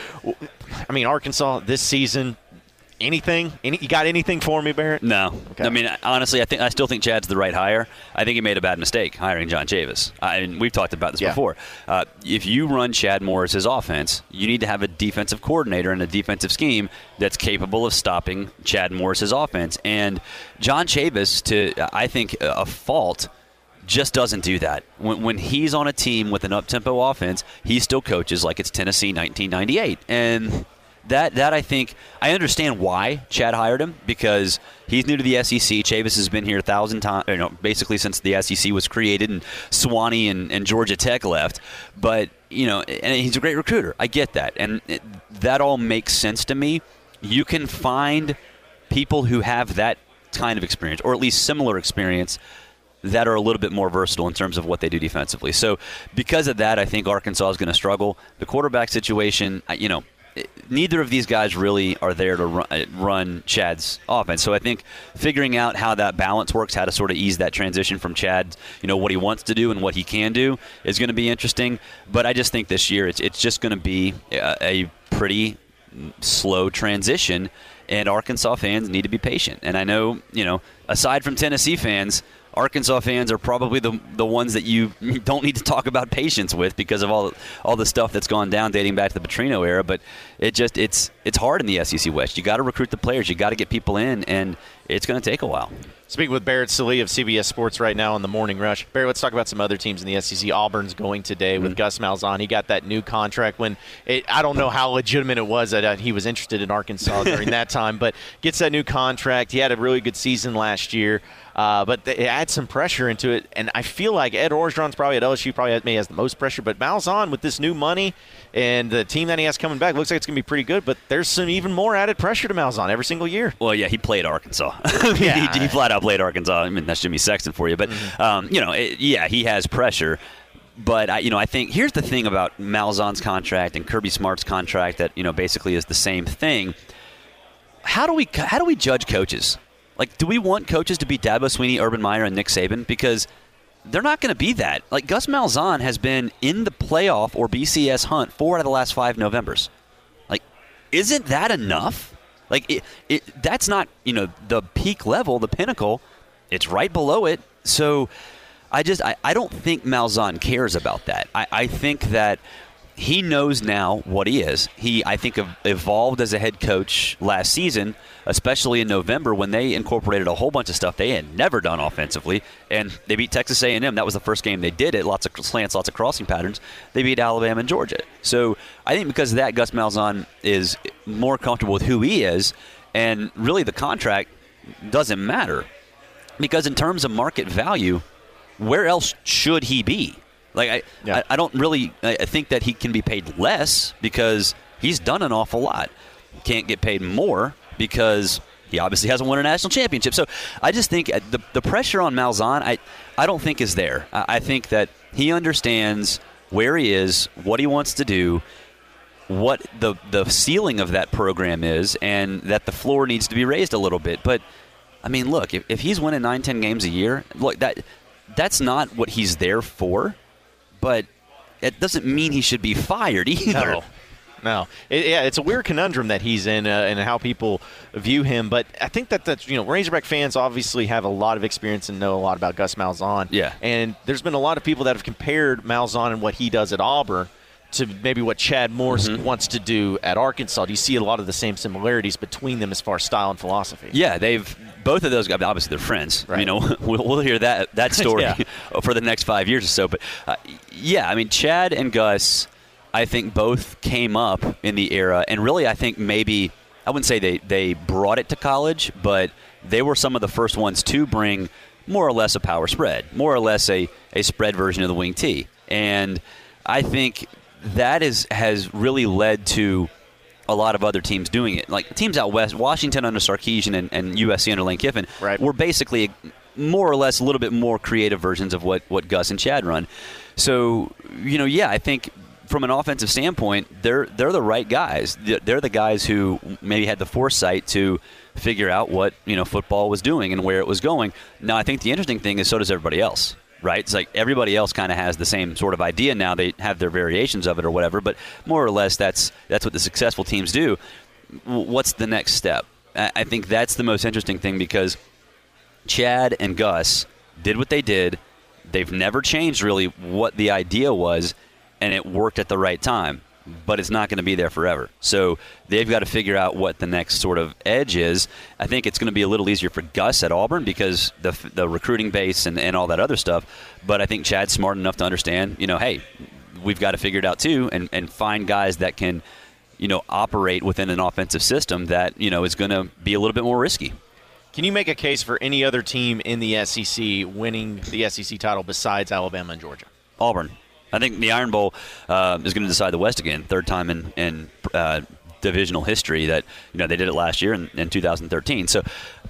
I mean, Arkansas this season. Anything? Any, you got anything for me, Barrett? No. Okay. I mean, honestly, I think I still think Chad's the right hire. I think he made a bad mistake hiring John Chavis. I mean, we've talked about this yeah. before. Uh, if you run Chad Morris's offense, you need to have a defensive coordinator and a defensive scheme that's capable of stopping Chad Morris's offense. And John Chavis, to I think a fault, just doesn't do that. When, when he's on a team with an up-tempo offense, he still coaches like it's Tennessee nineteen ninety-eight. And That that I think I understand why Chad hired him, because he's new to the S E C. Chavis has been here a thousand times, you know, basically since the S E C was created and Swanee and, and Georgia Tech left. But you know, and he's a great recruiter. I get that, and it, that all makes sense to me. You can find people who have that kind of experience, or at least similar experience, that are a little bit more versatile in terms of what they do defensively. So because of that, I think Arkansas is going to struggle. The quarterback situation, you know. Neither of these guys really are there to run, run Chad's offense. So I think figuring out how that balance works, how to sort of ease that transition from Chad, you know, what he wants to do and what he can do is going to be interesting. But I just think this year it's it's just going to be a, a pretty slow transition, and Arkansas fans need to be patient. And I know, you know, aside from Tennessee fans, Arkansas fans are probably the the ones that you don't need to talk about patience with because of all all the stuff that's gone down dating back to the Petrino era. But it just it's it's hard in the S E C West. You got to recruit the players. You got to get people in, and it's going to take a while. Speaking with Barrett Sallee of C B S Sports right now on the Morning Rush. Barrett, let's talk about some other teams in the S E C. Auburn's going today with mm-hmm. Gus Malzahn. He got that new contract when it, I don't know how legitimate it was that uh, he was interested in Arkansas during that time, but gets that new contract. He had a really good season last year. Uh, but it adds some pressure into it, and I feel like Ed Orgeron's probably at L S U probably has, maybe has the most pressure, but Malzahn with this new money and the team that he has coming back looks like it's going to be pretty good, but there's some even more added pressure to Malzahn every single year. Well, yeah, he played Arkansas. I mean, yeah. he, he flat out played Arkansas. I mean, that's Jimmy Sexton for you, but, mm-hmm. um, you know, it, yeah, he has pressure. But, I, you know, I think here's the thing about Malzahn's contract and Kirby Smart's contract that, you know, basically is the same thing. How do we how do we judge coaches? Like, do we want coaches to be Dabo Swinney, Urban Meyer, and Nick Saban? Because they're not going to be that. Like, Gus Malzahn has been in the playoff or B C S hunt four out of the last five Novembers. Like, isn't that enough? Like, it, it, that's not, you know, the peak level, the pinnacle. It's right below it. So I just, I, I don't think Malzahn cares about that. I, I think that he knows now what he is. He, I think, evolved as a head coach last season, especially in November when they incorporated a whole bunch of stuff they had never done offensively, and they beat Texas A and M. That was the first game they did it. Lots of slants, lots of crossing patterns. They beat Alabama and Georgia. So I think because of that, Gus Malzahn is more comfortable with who he is, and really the contract doesn't matter because in terms of market value, where else should he be? Like I, yeah. I, I don't really I think that he can be paid less because he's done an awful lot. Can't get paid more because he obviously hasn't won a national championship. So I just think the the pressure on Malzahn, I, I don't think is there. I, I think that he understands where he is, what he wants to do, what the the ceiling of that program is, and that the floor needs to be raised a little bit. But I mean, look, if, if he's winning nine, ten games a year, look that that's not what he's there for. But it doesn't mean he should be fired either. No, no. It, yeah, it's a weird conundrum that he's in uh, and how people view him. But I think that that's, you know, Razorback fans obviously have a lot of experience and know a lot about Gus Malzahn. Yeah. And there's been a lot of people that have compared Malzahn and what he does at Auburn to maybe what Chad Morris mm-hmm. wants to do at Arkansas? Do you see a lot of the same similarities between them as far as style and philosophy? Yeah, they've both of those guys. Obviously, they're friends. Right. You know, we'll, we'll hear that that story yeah. for the next five years or so. But uh, yeah, I mean, Chad and Gus, I think both came up in the era, and really, I think maybe I wouldn't say they they brought it to college, but they were some of the first ones to bring more or less a power spread, more or less a a spread version of the wing T, and I think that is has really led to a lot of other teams doing it. Like teams out west, Washington under Sarkisian and, and U S C under Lane Kiffin, right. were basically more or less a little bit more creative versions of what, what Gus and Chad run. So, you know, yeah, I think from an offensive standpoint, they're they're the right guys. They're the guys who maybe had the foresight to figure out what, you know, football was doing and where it was going. Now, I think the interesting thing is so does everybody else. Right? It's like everybody else kind of has the same sort of idea now. They have their variations of it or whatever, but more or less that's that's what the successful teams do. What's the next step? I think that's the most interesting thing because Chad and Gus did what they did. They've never changed really what the idea was, and it worked at the right time. But it's not going to be there forever. So they've got to figure out what the next sort of edge is. I think it's going to be a little easier for Gus at Auburn because the the recruiting base and, and all that other stuff. But I think Chad's smart enough to understand, you know, hey, we've got to figure it out too and, and find guys that can, you know, operate within an offensive system that, you know, is going to be a little bit more risky. Can you make a case for any other team in the S E C winning the S E C title besides Alabama and Georgia? Auburn. I think the Iron Bowl uh, is going to decide the West again, third time in, in uh, divisional history that, you know, they did it last year in, in two thousand thirteen. So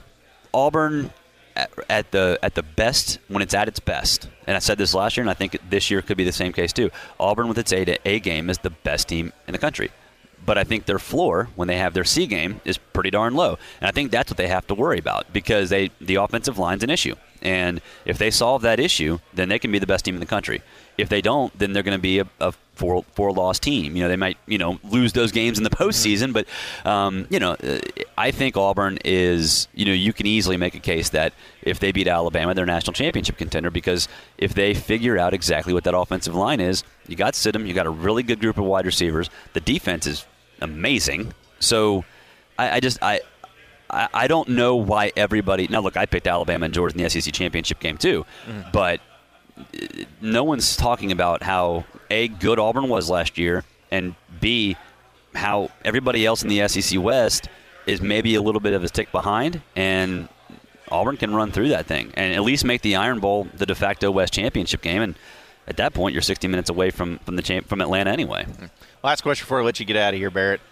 Auburn at, at the at the best, when it's at its best, and I said this last year, and I think this year could be the same case too, Auburn with its A to A game is the best team in the country. But I think their floor, when they have their C game, is pretty darn low. And I think that's what they have to worry about because they the offensive line's an issue. And if they solve that issue, then they can be the best team in the country. If they don't, then they're going to be a, a four four loss team. You know, they might, you know, lose those games in the postseason, but um, you know, I think Auburn is, you know, you can easily make a case that if they beat Alabama, they're a national championship contender because if they figure out exactly what that offensive line is, you got Stidham, you got a really good group of wide receivers. The defense is amazing. So I, I just I. I don't know why everybody – now, look, I picked Alabama and Georgia in the S E C championship game too, mm-hmm. but no one's talking about how, A, good Auburn was last year, and, B, how everybody else in the S E C West is maybe a little bit of a tick behind, and Auburn can run through that thing and at least make the Iron Bowl the de facto West championship game, and at that point you're sixty minutes away from, from, the champ, from Atlanta anyway. Mm-hmm. Last question before I let you get out of here, Barrett.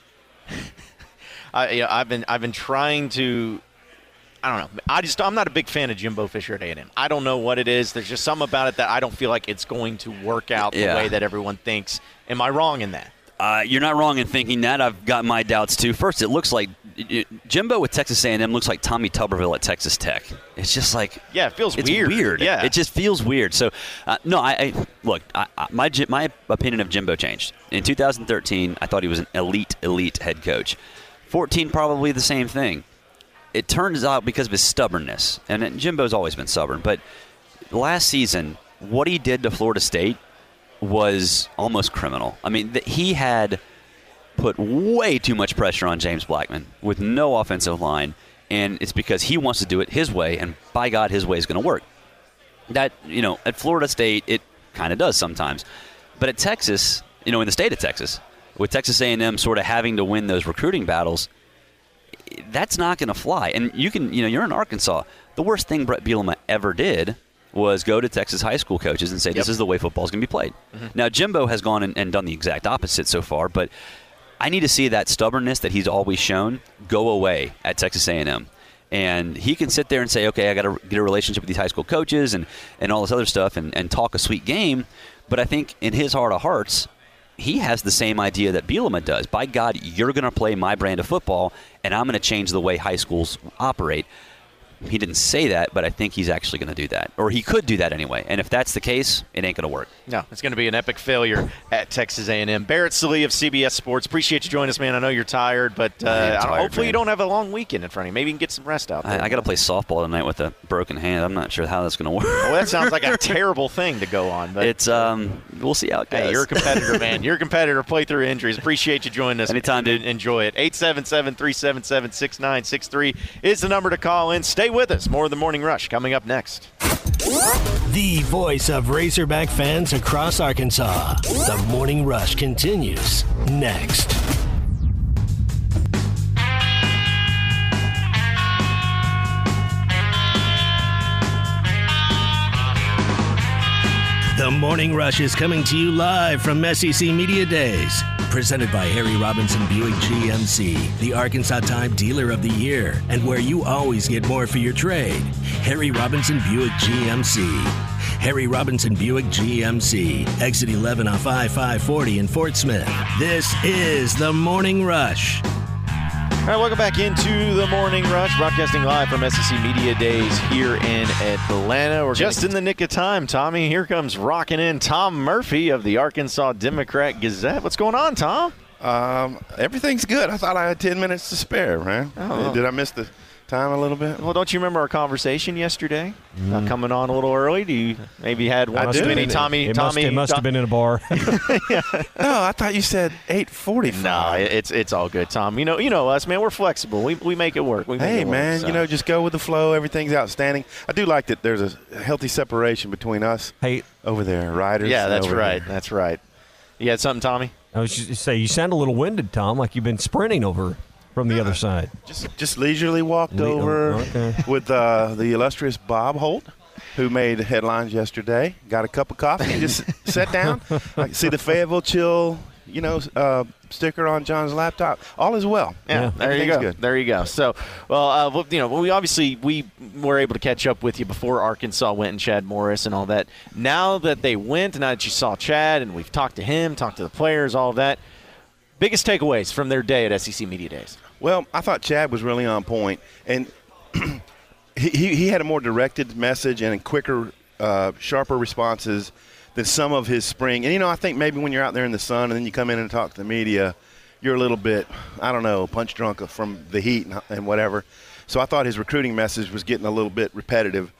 I, you know, I've been I've been trying to, I don't know. I just I'm not a big fan of Jimbo Fisher at A and M. I don't know what it is. There's just something about it that I don't feel like it's going to work out the yeah. way that everyone thinks. Am I wrong in that? Uh, you're not wrong in thinking that. I've got my doubts too. First, it looks like it, Jimbo with Texas A and M looks like Tommy Tuberville at Texas Tech. It's just like yeah, it feels it's weird. Weird. Yeah, it just feels weird. So uh, no, I, I look. I, I, my my opinion of Jimbo changed in two thousand thirteen. I thought he was an elite, elite head coach. fourteen, probably the same thing. It turns out because of his stubbornness, and Jimbo's always been stubborn, but last season, what he did to Florida State was almost criminal. I mean, he had put way too much pressure on James Blackman with no offensive line, and it's because he wants to do it his way, and by God, his way is going to work. That, you know, at Florida State, it kind of does sometimes. But at Texas, you know, in the state of Texas, with Texas A and M sort of having to win those recruiting battles, that's not going to fly. And you can, you know, you're in Arkansas. The worst thing Brett Bielema ever did was go to Texas high school coaches and say, this yep. is the way football is going to be played. Mm-hmm. Now, Jimbo has gone and, and done the exact opposite so far, but I need to see that stubbornness that he's always shown go away at Texas A and M. And he can sit there and say, okay, I got to get a relationship with these high school coaches and, and all this other stuff and, and talk a sweet game. But I think in his heart of hearts, he has the same idea that Bielema does. By God, you're going to play my brand of football, and I'm going to change the way high schools operate. He didn't say that, but I think he's actually going to do that. Or he could do that anyway. And if that's the case, it ain't going to work. No, it's going to be an epic failure at Texas A and M. Barrett Sallee of C B S Sports. Appreciate you joining us, man. I know you're tired, but uh, tired, hopefully man. you don't have a long weekend in front of you. Maybe you can get some rest out there. I, I got to play softball tonight with a broken hand. I'm not sure how that's going to work. Well, that sounds like a terrible thing to go on. But It's um, we'll see how it goes. Hey, you're a competitor, man. You're a competitor. Play through injuries. Appreciate you joining us. Anytime, dude. Enjoy it. eight seven seven, three seven seven, six nine six three is the number to call in. Stay with us. More of the Morning Rush coming up next. The voice of Razorback fans across Arkansas. The Morning Rush continues next. The Morning Rush is coming to you live from S E C Media Days. Presented by Harry Robinson Buick G M C, the Arkansas Time Dealer of the Year, and where you always get more for your trade. Harry Robinson Buick G M C. Harry Robinson Buick G M C. Exit eleven off I five forty in Fort Smith. This is The Morning Rush. All right, welcome back into the Morning Rush, broadcasting live from S E C Media Days here in Atlanta. We're just in the nick of time, Tommy. Here comes rocking in Tom Murphy of the Arkansas Democrat Gazette. What's going on, Tom? Um, everything's good. I thought I had ten minutes to spare, man. Oh. Did I miss the time a little bit? Well, don't you remember our conversation yesterday? Mm. Uh, coming on a little early? Do you maybe had one too many Tommy? It Tommy, must, it must have been in a bar. yeah. No, I thought you said eight forty-five. No, it's it's all good, Tom. You know, you know us, man. We're flexible. We we make it work. We make hey, it work, man, so. you know, just go with the flow. Everything's outstanding. I do like that there's a healthy separation between us hey, over there, riders. Yeah, that's right. Here. That's right. You had something, Tommy? I was just say you sound a little winded, Tom, like you've been sprinting over from the other side. Just just leisurely walked Le- over okay. with uh, the illustrious Bob Holt, who made headlines yesterday. Got a cup of coffee and just sat down. I can see the Fayetteville Chill, you know, uh, sticker on John's laptop. All is well. Yeah, Yeah. there you go. Good. There you go. So, well, uh, well, you know, we obviously we were able to catch up with you before Arkansas went and Chad Morris and all that. Now that they went, now that you saw Chad and we've talked to him, talked to the players, all of that, biggest takeaways from their day at S E C Media Days? Well, I thought Chad was really on point, and he, he he had a more directed message and quicker, uh, sharper responses than some of his spring. And, you know, I think maybe when you're out there in the sun and then you come in and talk to the media, you're a little bit, I don't know, punch drunk from the heat and, and whatever. So I thought his recruiting message was getting a little bit repetitive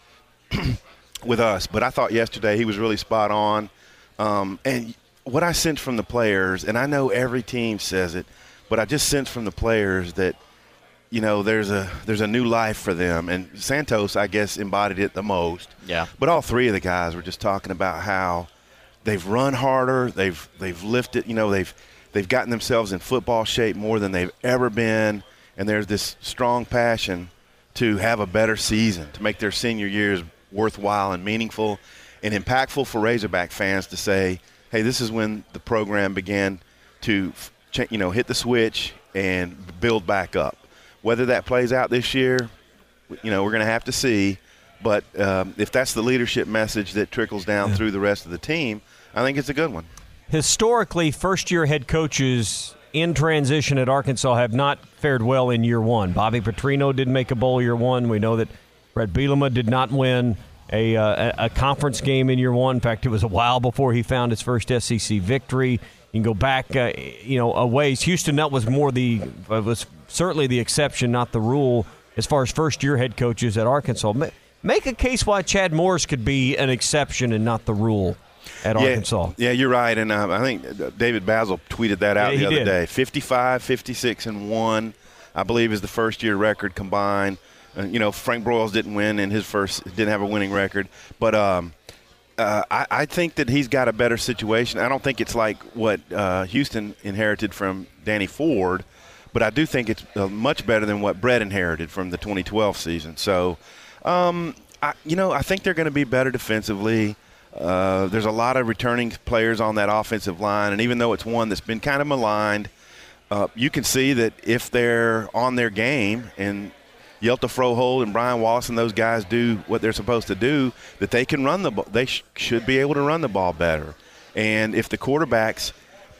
with us. But I thought yesterday he was really spot on. Um, and what I sensed from the players, and I know every team says it, but I just sense from the players that, you know, there's a there's a new life for them. And Santos, I guess, embodied it the most. Yeah. But all three of the guys were just talking about how they've run harder, they've they've lifted, you know, they've they've gotten themselves in football shape more than they've ever been, and there's this strong passion to have a better season, to make their senior years worthwhile and meaningful and impactful for Razorback fans to say, hey, this is when the program began to, you know, hit the switch and build back up. Whether that plays out this year, you know, we're going to have to see. But um, if that's the leadership message that trickles down yeah. through the rest of the team, I think it's a good one. Historically, first-year head coaches in transition at Arkansas have not fared well in year one. Bobby Petrino didn't make a bowl year one. We know that Brett Bielema did not win a, uh, a conference game in year one. In fact, it was a while before he found his first S E C victory. You can go back, uh, you know, a ways. Houston Nutt was more the uh, was certainly the exception, not the rule, as far as first-year head coaches at Arkansas. Make a case why Chad Morris could be an exception and not the rule at yeah, Arkansas. Yeah, you're right. And uh, I think David Basil tweeted that out yeah, the other did. day. fifty-five, fifty-six, and one, I believe, is the first-year record combined. Uh, you know, Frank Broyles didn't win in his first – didn't have a winning record. But um, uh, I, I think that he's got a better situation. I don't think it's like what uh, Houston inherited from Danny Ford, but I do think it's uh, much better than what Brett inherited from the twenty twelve season. So, um, I, you know, I think they're going to be better defensively. Uh, there's a lot of returning players on that offensive line, and even though it's one that's been kind of maligned, uh, you can see that if they're on their game and Yelta Frohold and Brian Wallace and those guys do what they're supposed to do, that they can run the ball. They sh- should be able to run the ball better. And if the quarterbacks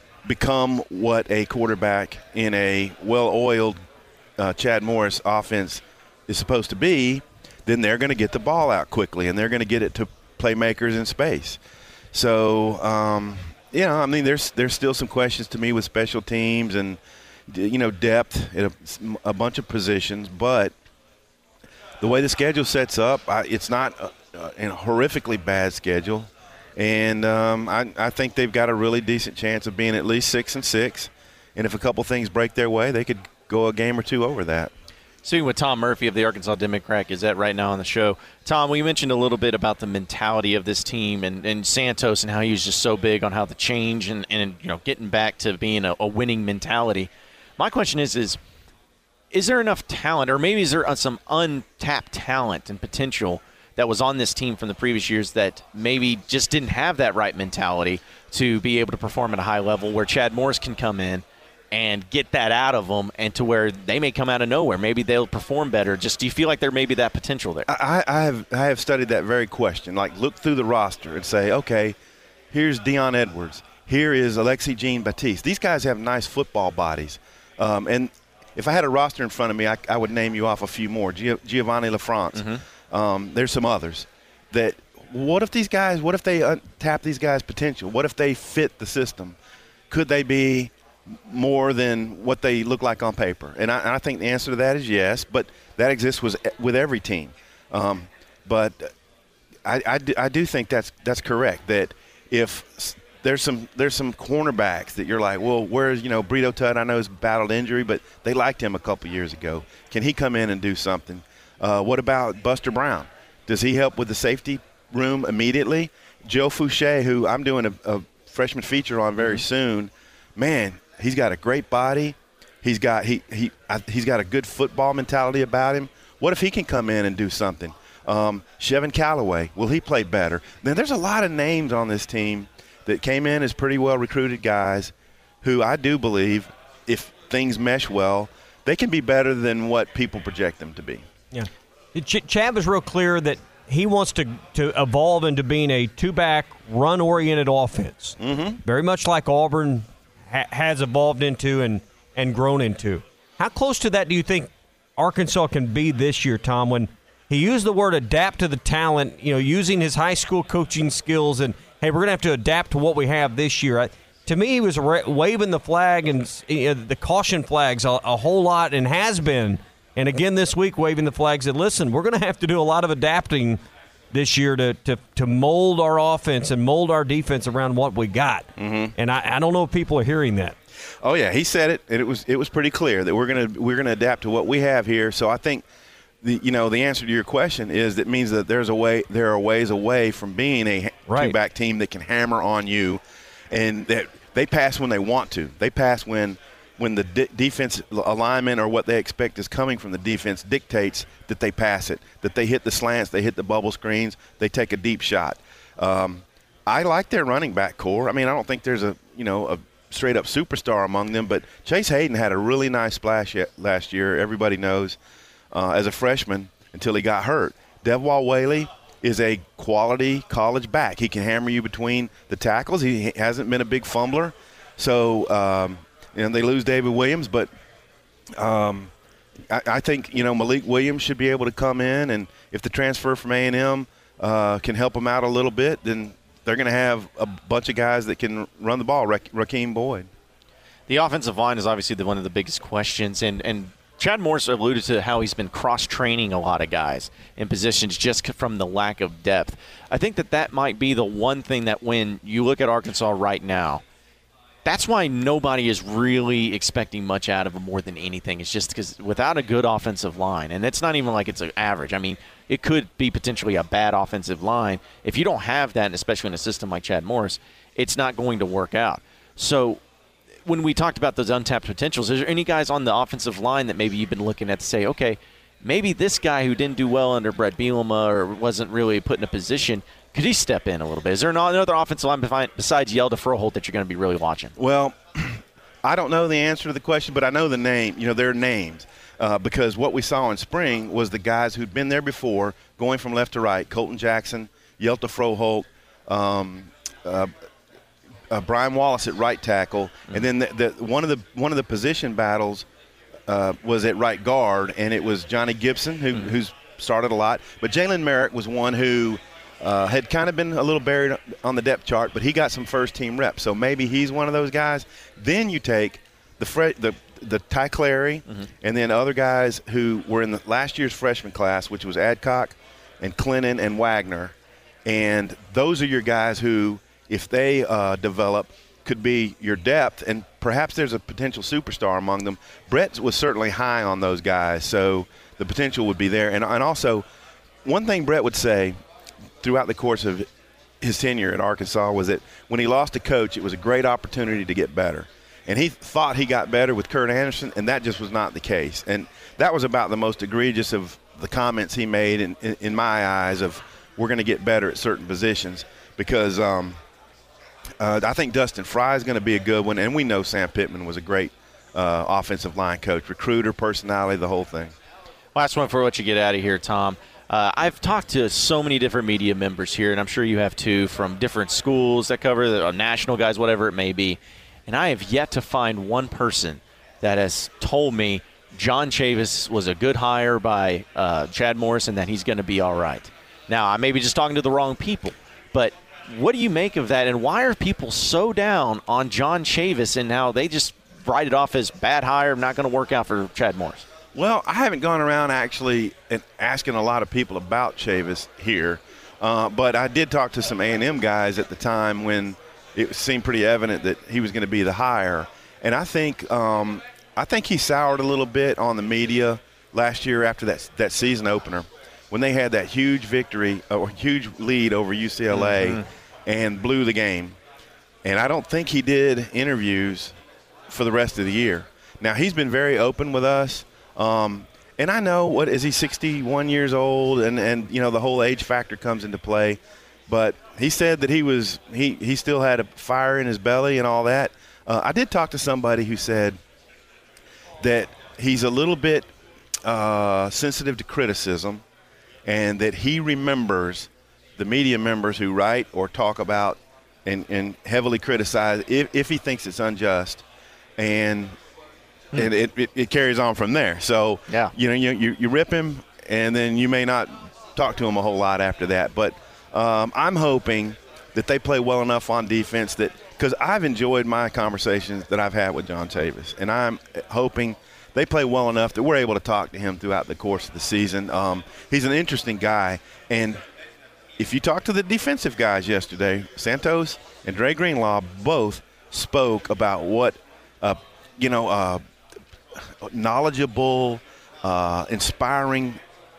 become what a quarterback in a well-oiled uh, Chad Morris offense is supposed to be, then they're going to get the ball out quickly, and they're going to get it to playmakers in space. So, um, you know, I mean, there's there's still some questions to me with special teams and, you know, depth at a, a bunch of positions. But the way the schedule sets up, I, it's not a, a horrifically bad schedule. And um, I, I think they've got a really decent chance of being at least six and six. And if a couple things break their way, they could go a game or two over that. Speaking with Tom Murphy of the Arkansas Democrat Gazette right now on the show. Tom, we mentioned a little bit about the mentality of this team and, and Santos and how he was just so big on how the change and, and you know getting back to being a, a winning mentality. My question is, is is there enough talent, or maybe is there some untapped talent and potential that was on this team from the previous years that maybe just didn't have that right mentality to be able to perform at a high level, where Chad Morris can come in and get that out of them, and to where they may come out of nowhere. Maybe they'll perform better. Just do you feel like there may be that potential there? I, I have I have studied that very question. Like, look through the roster and say, okay, here's Dion Edwards. Here is Alexis Jean-Baptiste. These guys have nice football bodies. Um, and if I had a roster in front of me, I, I would name you off a few more. Gio, Giovanni LaFrance. Mm-hmm. Um, there's some others that what if these guys, what if they untap these guys' potential? What if they fit the system? Could they be more than what they look like on paper? And I, and I think the answer to that is yes, but that exists with, with every team. Um, but I, I, do, I do think that's that's correct, that if there's some there's some cornerbacks that you're like, well, where's, you know, Brito Tutt, I know he's battled injury, but they liked him a couple years ago. Can he come in and do something? Uh, what about Buster Brown? Does he help with the safety room immediately? Joe Fouché, who I'm doing a, a freshman feature on very mm-hmm. soon, man, he's got a great body. He's got he he he's got a good football mentality about him. What if he can come in and do something? Um, Chevin Callaway, will he play better? Then there's a lot of names on this team that came in as pretty well recruited guys, who I do believe, if things mesh well, they can be better than what people project them to be. Yeah, Ch- Chad was real clear that he wants to, to evolve into being a two-back, run-oriented offense, mm-hmm. very much like Auburn ha- has evolved into and, and grown into. How close to that do you think Arkansas can be this year, Tom, when he used the word adapt to the talent, you know, using his high school coaching skills, and, hey, we're going to have to adapt to what we have this year. I, to me, he was ra- waving the flag and uh, the caution flags a, a whole lot, and has been. And again this week, waving the flags that, listen, we're going to have to do a lot of adapting this year to, to, to mold our offense and mold our defense around what we got. Mm-hmm. And I, I don't know if people are hearing that. Oh yeah, he said it, and it was it was pretty clear that we're gonna we're gonna adapt to what we have here. So I think the you know the answer to your question is that means that there's a way there are ways away from being a right. two-back team that can hammer on you, and that they pass when they want to. They pass when. when the de- defense alignment or what they expect is coming from the defense dictates that they pass it, that they hit the slants, they hit the bubble screens, they take a deep shot. Um, I like their running back core. I mean, I don't think there's a, you know, a straight-up superstar among them, but Chase Hayden had a really nice splash last year, everybody knows, uh, as a freshman until he got hurt. Devwall Whaley is a quality college back. He can hammer you between the tackles. He hasn't been a big fumbler. So, um, and they lose David Williams, but um, I, I think, you know, Malik Williams should be able to come in, and if the transfer from A and M uh, can help them out a little bit, then they're going to have a bunch of guys that can run the ball. Ra- Rakeem Boyd. The offensive line is obviously the, one of the biggest questions, and, and Chad Morris alluded to how he's been cross-training a lot of guys in positions just from the lack of depth. I think that that might be the one thing that when you look at Arkansas right now, that's why nobody is really expecting much out of them more than anything. It's just because without a good offensive line, and it's not even like it's an average. I mean, it could be potentially a bad offensive line. If you don't have that, and especially in a system like Chad Morris, it's not going to work out. So when we talked about those untapped potentials, is there any guys on the offensive line that maybe you've been looking at to say, okay, maybe this guy who didn't do well under Brett Bielema or wasn't really put in a position, could he step in a little bit? Is there another offensive line besides Yelda Froholt that you're going to be really watching? Well, I don't know the answer to the question, but I know the name. You know, their names. Uh, because what we saw in spring was the guys who'd been there before, going from left to right, Colton Jackson, Yelta Froholt, um, uh, uh, Brian Wallace at right tackle, mm-hmm. and then the, the, one of the one of the position battles uh, was at right guard, and it was Johnny Gibson, who, mm-hmm. who's started a lot. But Jalen Merrick was one who uh, had kind of been a little buried on the depth chart, but he got some first-team reps. So maybe he's one of those guys. Then you take the fre- the the Ty Clary, mm-hmm. and then other guys who were in the last year's freshman class, which was Adcock and Clinton and Wagner. And those are your guys who, if they uh, develop, could be your depth, and perhaps there's a potential superstar among them. Brett was certainly high on those guys, so the potential would be there. And, and also, one thing Brett would say throughout the course of his tenure at Arkansas was that when he lost a coach, it was a great opportunity to get better. And he thought he got better with Kurt Anderson, and that just was not the case. And that was about the most egregious of the comments he made, in, in, in my eyes, of we're going to get better at certain positions, because um, uh, I think Dustin Fry is going to be a good one, and we know Sam Pittman was a great uh, offensive line coach, recruiter, personality, the whole thing. Last one for what you get out of here, Tom. Uh, I've talked to so many different media members here, and I'm sure you have too, from different schools that cover the uh, national guys, whatever it may be. And I have yet to find one person that has told me John Chavis was a good hire by uh, Chad Morris and that he's going to be all right. Now, I may be just talking to the wrong people, but what do you make of that? And why are people so down on John Chavis and how they just write it off as bad hire, not going to work out for Chad Morris? Well, I haven't gone around actually and asking a lot of people about Chavis here, uh, but I did talk to some A and M guys at the time when it seemed pretty evident that he was going to be the hire. And I think um, I think he soured a little bit on the media last year after that that season opener when they had that huge victory or huge lead over U C L A mm-hmm. and blew the game. And I don't think he did interviews for the rest of the year. Now, he's been very open with us. Um, and I know, what is he, sixty-one years old, and, and you know, the whole age factor comes into play. But he said that he was he, he still had a fire in his belly and all that. Uh, I did talk to somebody who said that he's a little bit uh, sensitive to criticism, and that he remembers the media members who write or talk about and, and heavily criticize if, if he thinks it's unjust. And hmm. and it, it, it carries on from there. So, yeah. you know, you, you, you rip him, and then you may not talk to him a whole lot after that. But um, I'm hoping that they play well enough on defense that – because I've enjoyed my conversations that I've had with John Chavis, and I'm hoping they play well enough that we're able to talk to him throughout the course of the season. Um, he's an interesting guy, and if you talk to the defensive guys yesterday, Santos and Dre Greenlaw both spoke about what, uh, you know, uh, knowledgeable, uh, inspiring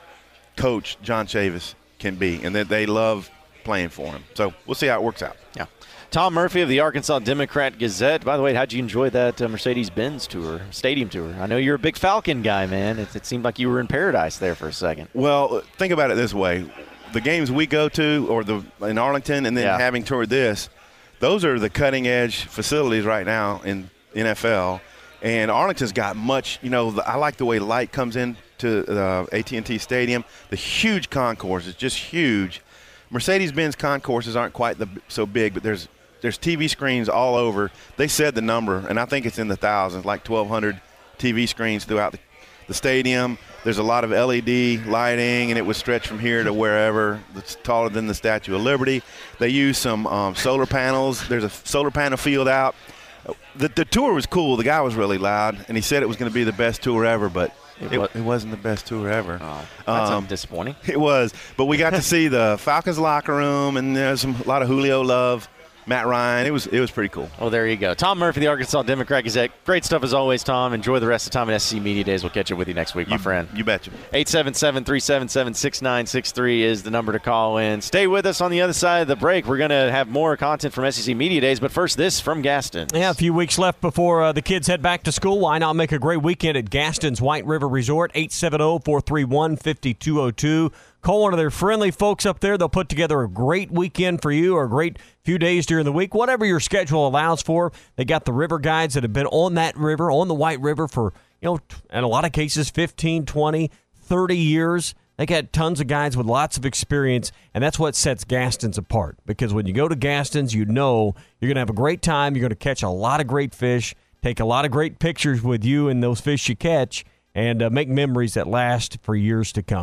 coach John Chavis can be, and that they love playing for him. So we'll see how it works out. Yeah. Tom Murphy of the Arkansas Democrat-Gazette. By the way, how'd you enjoy that uh, Mercedes-Benz tour, stadium tour? I know you're a big Falcon guy, man. It, it seemed like you were in paradise there for a second. Well, think about it this way. The games we go to, or the in Arlington, and then yeah. having toured this, those are the cutting-edge facilities right now in N F L. And Arlington's got much, you know, the, I like the way light comes into the uh, A T and T Stadium. The huge concourse is just huge. Mercedes-Benz concourses aren't quite the, so big, but there's there's T V screens all over. They said the number, and I think it's in the thousands, like twelve hundred T V screens throughout the, the stadium. There's a lot of L E D lighting, and it would stretch from here to wherever. It's taller than the Statue of Liberty. They use some um, solar panels. There's a solar panel field out. The, the tour was cool. The guy was really loud, and he said it was going to be the best tour ever, but it, it, it wasn't the best tour ever. Oh, that's um, disappointing. It was. But we got to see the Falcons locker room, and there's some, a lot of Julio love. Matt Ryan. It was it was pretty cool. Well, there you go. Tom Murphy, the Arkansas Democrat-Gazette. Great stuff as always, Tom. Enjoy the rest of the time at S E C Media Days. We'll catch up with you next week, my you, friend. You betcha. eight seven seven, three seven seven, six nine six three is the number to call in. Stay with us on the other side of the break. We're going to have more content from S E C Media Days, but first this from Gaston. Yeah, a few weeks left before uh, the kids head back to school. Why not make a great weekend at Gaston's White River Resort, eight seven zero, four three one, five two zero two. Call one of their friendly folks up there. They'll put together a great weekend for you or a great few days during the week, whatever your schedule allows for. They got the river guides that have been on that river, on the White River for, you know, in a lot of cases, fifteen, twenty, thirty years. They got tons of guides with lots of experience, and that's what sets Gaston's apart. Because when you go to Gaston's, you know you're going to have a great time. You're going to catch a lot of great fish, take a lot of great pictures with you and those fish you catch, and uh, make memories that last for years to come.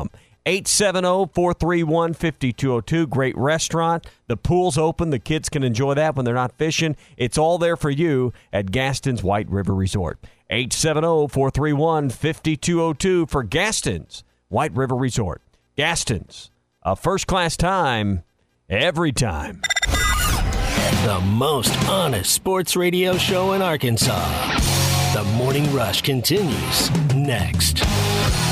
eight seven zero, four three one, five two zero two. Great restaurant. The pool's open. The kids can enjoy that when they're not fishing. It's all there for you at Gaston's White River Resort. eight seven zero, four three one, five two zero two for Gaston's White River Resort. Gaston's, a first-class time every time. The most honest sports radio show in Arkansas. The Morning Rush continues next.